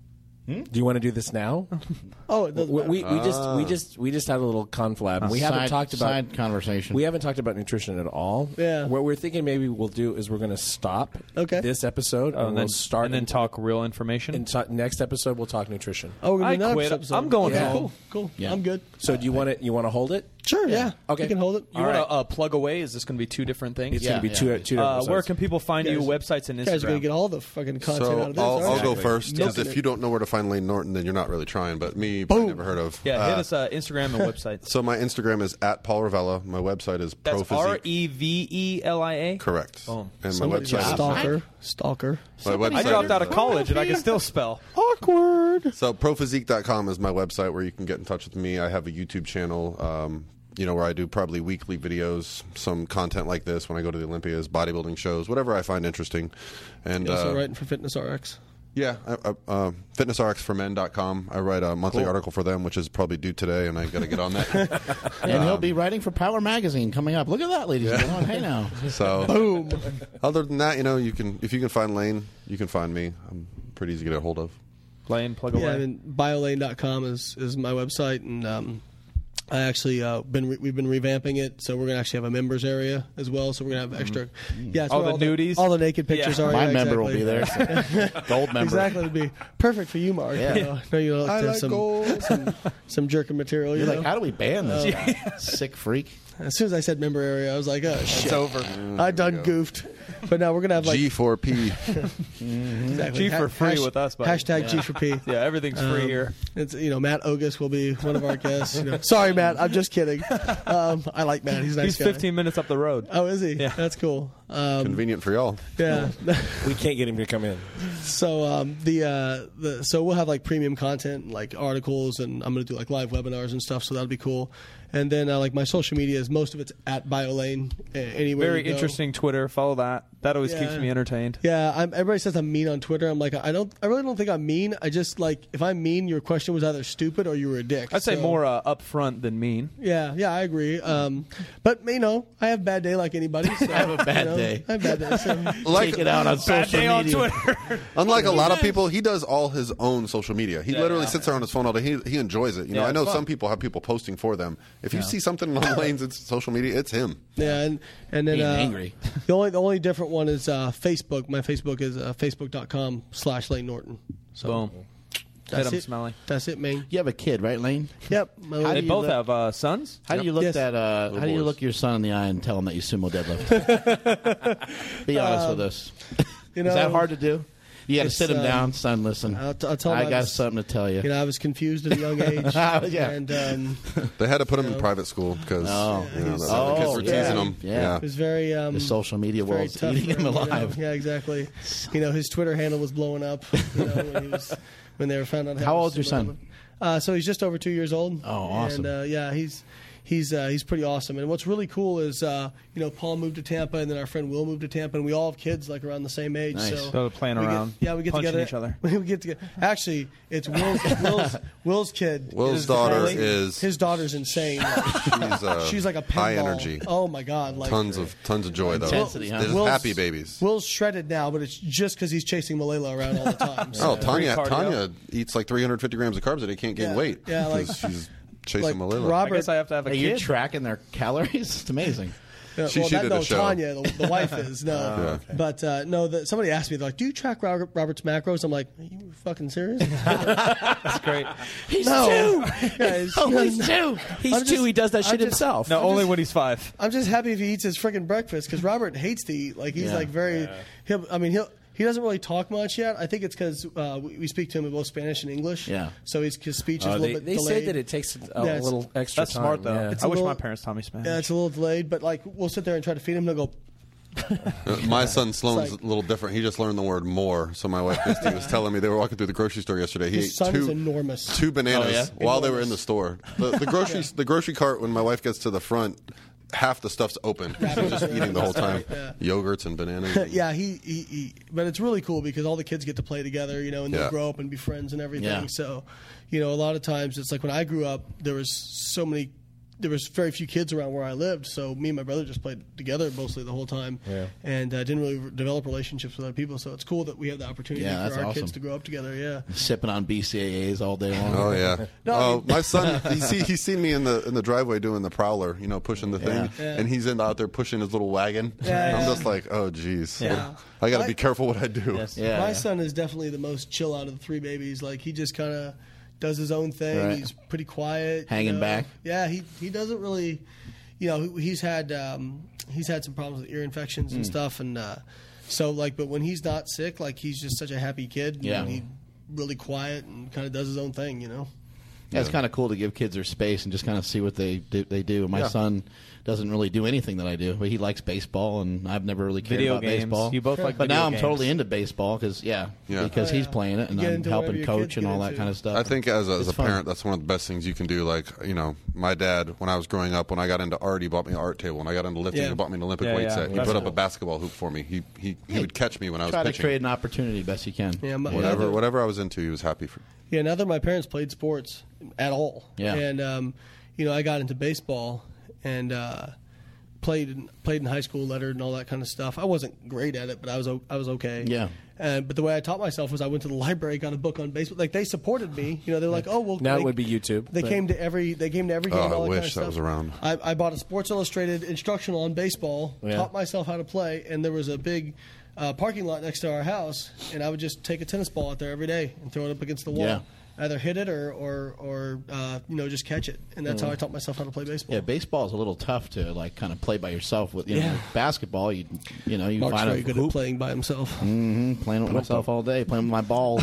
Do you want to do this now? Oh, it doesn't we, matter. we, we just we just we just had a little conflab. And we side, haven't talked about side conversation. we haven't talked about nutrition at all. Yeah. What we're thinking maybe we'll do is we're going to stop Okay. this episode Oh, and and we'll then start and then talk real information. and ta- next episode we'll talk nutrition. Oh, we're gonna I do another quit. episode. I'm going yeah. home. Cool, cool. Yeah. I'm good. So do you want it? You want to hold it? Sure, yeah. Okay. You can hold it. You All want right. to uh, plug away? Is this going to be two different things? It's Yeah, going to be yeah. two two. Uh, episodes. where can people find you? Guys- Websites and You guys are gonna Instagram. get all the fucking content out So of this. I'll, all I'll right. go first because Milking if it. you don't know where to find Lane Norton, then you're not really trying. But me, you've probably Boom. never heard of. Yeah, hit Uh, us uh, Instagram and websites. So my Instagram is at Paul Ravella. My website is That's Pro R Physique. E V E L I A. Correct. Boom. And my Somebody's website a is stalker. Stalker. my website I dropped is, out of uh, college and I can still spell. Awkward. So pro physique dot com is my website where you can get in touch with me. I have a YouTube channel, um, you know, where I do probably weekly videos, some content like this when I go to the Olympias, bodybuilding shows, whatever I find interesting. And You're also uh, writing for Fitness R X. yeah, I, I, uh, fitness r x for men dot com. I write a monthly Cool. article for them, which is probably due today, and I got to get on that. And he'll be writing for Power Magazine coming up. Look at that, ladies and gentlemen. Hey now. So, Boom. other than that, you know, you can if you can find Lane, you can find me. I'm pretty easy to get a hold of. Lane, plug Yeah, away. I mean, biolane dot com is, is my website, and um, I actually uh, been re- we've been revamping it, so we're gonna actually have a members area as well. So we're gonna have extra, yeah, it's All where the nudies? all the naked pictures Yeah. are. My yeah, member exactly. will be there. so- Gold member. Exactly, it'd be perfect for you, Mark. Yeah. You know, I know you like I to have like some, gold. some some jerking material. You You're know? like, how do we ban this guy? Sick freak. As soon as I said member area, I was like, oh shit, It's over. I done goofed. But now we're gonna have like G four P. exactly, G for ha- free hash- with us, buddy. Hashtag G for P. Yeah, everything's free Um, here. It's you know Matt Ogus will be one of our guests. You know. Sorry, Matt. I'm just kidding. Um, I like Matt. He's a nice He's guy. fifteen minutes up the road. Oh, is he? Yeah. That's cool. Um, Convenient for y'all. yeah. We can't get him to come in. so um, the uh, the so we'll have like premium content, like articles, and I'm going to do like live webinars and stuff. So that'll be cool. And then uh, like my social media is most of it's at BioLane. Uh, anywhere Very you go. interesting Twitter. Follow that. That always Yeah. keeps me entertained. Yeah, I'm, everybody says I'm mean on Twitter. I'm like, I don't, I really don't think I'm mean. I just like, if I'm mean, your question was either stupid or you were a dick. I'd say So- more uh, upfront than mean. Yeah, yeah, I agree. Um, but you know, I have a bad day like anybody. So, I have a bad day. I have a bad day. So. Like, Take it out on Bad social day on media. Twitter. Unlike a lot of people, he does all his own social media. He Yeah, literally yeah. sits there on his phone all day. He, he enjoys it. You know, Yeah, I know it's fun. some people have people posting for them. If you see something on Lane's it's social media, it's him. Yeah, and and then Being uh, angry. the only the only different one is uh, Facebook. My Facebook is uh, facebook dot com slash Lane Norton. So Boom. that's Hit 'em, it. Smelly. That's it, man. You have a kid, right, Lane? Yep. My How They lady- do you both look- have uh, sons. How do you look Yes. that? Uh, how do you boys. look your son in the eye and tell him that you sumo deadlift? Be honest with us. you know, Is that hard to do? You got to it's, sit him um, down, son. Listen, I'll, t- I'll tell him I got was, something to tell you. You know, I was confused at a young age. Yeah. And um, They had to put him in private school because Oh. you know, the, the Oh, kids were yeah. teasing him. Yeah. it was very um, the social media very world's tough eating for him you know? alive. Yeah, exactly. You know, his Twitter handle was blowing up. You know, when he was when they were found out. How having old's your sumo son? deadlift. Uh, so he's just over two years old. Oh, awesome. And uh, yeah, he's he's uh, he's pretty awesome. And what's really cool is uh, you know Paul moved to Tampa, and then our friend Will moved to Tampa, and we all have kids like around the same age. Nice. So, So they're playing we get- around, yeah, we get punching together. each other. We get together. Actually, it's Will's Will's, Will's kid. Will's is daughter Ellie. is- his daughter's insane. She's, uh, She's like a pinball. high energy. Oh my god! Like Tons of tons of joy though. Intensity, huh? There's Will's- happy babies. Will's shredded now, but it's just because he's chasing Malala around all the time. So, Oh, Tanya! Free cardio. Tanya eats like three hundred fifty grams of carbs a day. Can't gain Yeah. weight. Yeah, like- 'cause she's chasing like Malila. Robert- I guess I have to have a Hey, you're kid. tracking their calories. It's amazing. Yeah, She- well, she that, did no, a show. Tanya, the, the wife is no, Yeah. but uh, no. The, somebody asked me, they're like, "Do you track Robert, Robert's macros?" I'm like, "Are you fucking serious?" That's great. He's no, two. Yeah, he's- Oh, he's two. He's I'm two. just- he does that I'm shit just- himself. No, I'm only just- when he's five. I'm just happy if he eats his freaking breakfast because Robert hates to eat. Like he's Yeah. like very. He'll, I mean, he'll. He doesn't really talk much yet. I think it's because uh, we, we speak to him in both Spanish and English. Yeah. So his, his speech is Uh, a they little bit they delayed. say that it takes a Yeah, it's- little extra That's time. smart though. Yeah. It's I a wish little- my parents taught me Spanish. Yeah, it's a little delayed, but like we'll sit there and try to feed him. They'll go. Uh, My son Sloan's like- a little different. He just learned the word more. So my wife Christy was telling me they were walking through the grocery store yesterday. He His ate son two is enormous. two bananas Oh, yeah? while they were in Enormous. the store. The, the grocery the grocery cart when my wife gets to the front, half the stuff's open. She's just eating the whole time. Yeah. Yogurts and bananas. Yeah, he, he, he. But it's really cool because all the kids get to play together, you know, and they Yeah. grow up and be friends and everything. Yeah. So, you know, a lot of times it's like when I grew up, there was so many there was very few kids around where I lived, so me and my brother just played together mostly the whole time, Yeah. and uh, didn't really develop relationships with other people. So it's cool that we have the opportunity Yeah, for that's our awesome. kids to grow up together. Yeah, Sipping on B C A As all day long. Oh yeah. No, I oh, mean- my son. He see he's seen me in the in the driveway doing the prowler. You know, pushing the thing, Yeah. and he's in out there pushing his little wagon. Yeah, I'm yeah. just like, oh geez. Yeah. I got to I- be careful what I do. Yes. Yeah. my son is definitely the most chill out of the three babies. Like he just kind of does his own thing. Right. He's pretty quiet, you Hanging know. back. Yeah, he he doesn't really, you know, he's had um, he's had some problems with ear infections Hmm. and stuff, and uh, so like, but when he's not sick, like he's just such a happy kid. Yeah. and he really quiet and kind of does his own thing, you know. Yeah, it's kind of cool to give kids their space and just kind of see what they do. They do. My Yeah. son doesn't really do anything that I do, but he likes baseball, and I've never really cared Video about games. baseball. You both like but video now I'm games. totally into baseball because yeah, Yeah. because Oh, he's yeah. playing it and You get I'm into helping whatever your coach kids and get all that into. kind of stuff. I think as a, as It's a fun. parent, that's one of the best things you can do. Like, you know, my dad, when I was growing up, when I got into art, he bought me an art table. When I got into lifting, Yeah. he bought me an Olympic Yeah, weight yeah. set. He That's put up cool. a basketball hoop for me. He he, he would catch me when I was try to pitching. create an opportunity best you can. Yeah, my, Whatever neither- whatever I was into, he was happy for. Yeah, neither of my parents played sports at all. Yeah. And, um, you know, I got into baseball and uh, played in, played in high school, lettered and all that kind of stuff. I wasn't great at it, but I was o- I was okay. Yeah. Uh, but the way I taught myself was I went to the library, got a book on baseball. Like, they supported me. You know, they're like, oh, well. Now they, it would be YouTube. They but- came to every They came to every game. Oh, I all that wish kind of that stuff. was around. I, I bought a Sports Illustrated instructional on baseball, Yeah. taught myself how to play, and there was a big uh, parking lot next to our house, and I would just take a tennis ball out there every day and throw it up against the wall. Yeah. Either hit it or, or, or uh, you know, just catch it. And that's how I taught myself how to play baseball. Yeah, baseball is a little tough to like kind of play by yourself. With you know, Yeah. basketball, you you know you Mark's find very a good hoop. at playing by himself. Mhm, playing with myself all day, playing with my balls.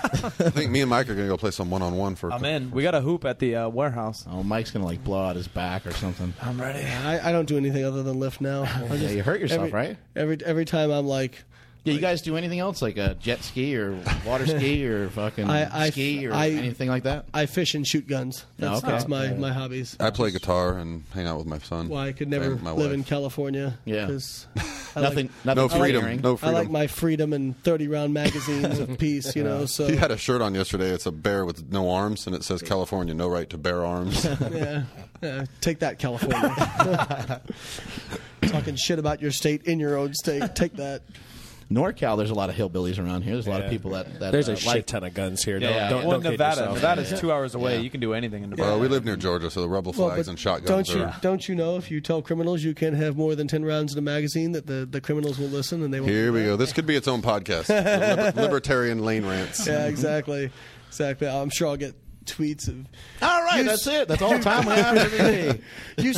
I think me and Mike are going to go play some one on one for. I'm in. We got a hoop at the uh, warehouse. Oh, Mike's gonna like blow out his back or something. I'm ready. I, I don't do anything other than lift now. I Yeah, you hurt yourself, every, right? Every every time I'm like, Yeah, you guys do anything else like a jet ski or water ski or fucking I- I- ski or I- anything like that? I fish and shoot guns. That's, Oh, okay. that's my, my hobbies. I play guitar and hang out with my son. Why I could never and my live wife. in California. Yeah. 'cause I Nothing, Like, nothing No freedom. swearing. No I freedom. like my freedom and thirty round magazines of peace. You know. So He had a shirt on yesterday. It's a bear with no arms, and it says California, no right to bear arms. yeah, yeah, take that, California. Talking shit about your state in your own state. Take that. NorCal, there's a lot of hillbillies around here. There's a lot of Yeah. people that, that There's uh, a shit like. ton of guns here. Yeah, don't, yeah, don't, yeah. Well, don't kid Nevada. yourself. Nevada's two hours away. Yeah. You can do anything in Nevada. Well, we live near Georgia, so the rebel Well, flags but and shotguns don't you are. don't you know if you tell criminals you can't have more than ten rounds in a magazine that the, the criminals will listen and they won't. Here do we that? go. This could be its own podcast. The liber- libertarian lane rants. Yeah, exactly, exactly. I'm sure I'll get tweets of All right, You that's s- it. That's all the time we have every day. you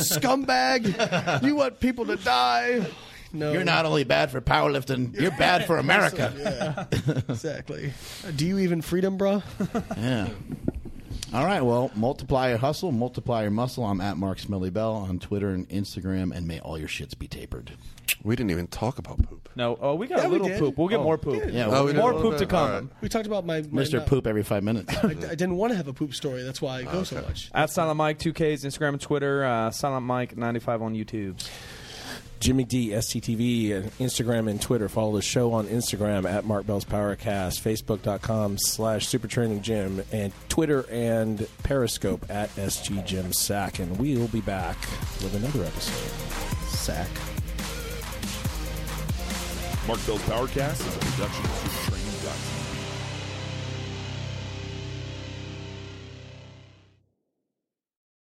scumbag. You want people to die. No, You're not only bad for powerlifting, you're bad for America. Yeah, exactly. Uh, Do you even freedom, bro? Yeah. All right, well, multiply your hustle, multiply your muscle. I'm at Mark Smelly Bell on Twitter and Instagram, and may all your shits be tapered. We didn't even talk about poop. No, oh, we got Yeah, a we little did. poop. We'll get Oh, more poop. Yeah, Oh, well, we did more a little poop to bit? come. All right. We talked about my, my Mister not- Poop every five minutes. I, I didn't want to have a poop story. That's why I go so Okay. much. At Silent Mike, two Ks, Instagram and Twitter. Uh, Silent Mike ninety-five on YouTube. Jimmy D, S T T V, uh, Instagram and Twitter. Follow the show on Instagram at Mark Bell's Powercast, Facebook.com slash Super Training Gym, and Twitter and Periscope at S G Gym Sack. And we'll be back with another episode. Sack. Mark Bell's Powercast is a production of super training dot com.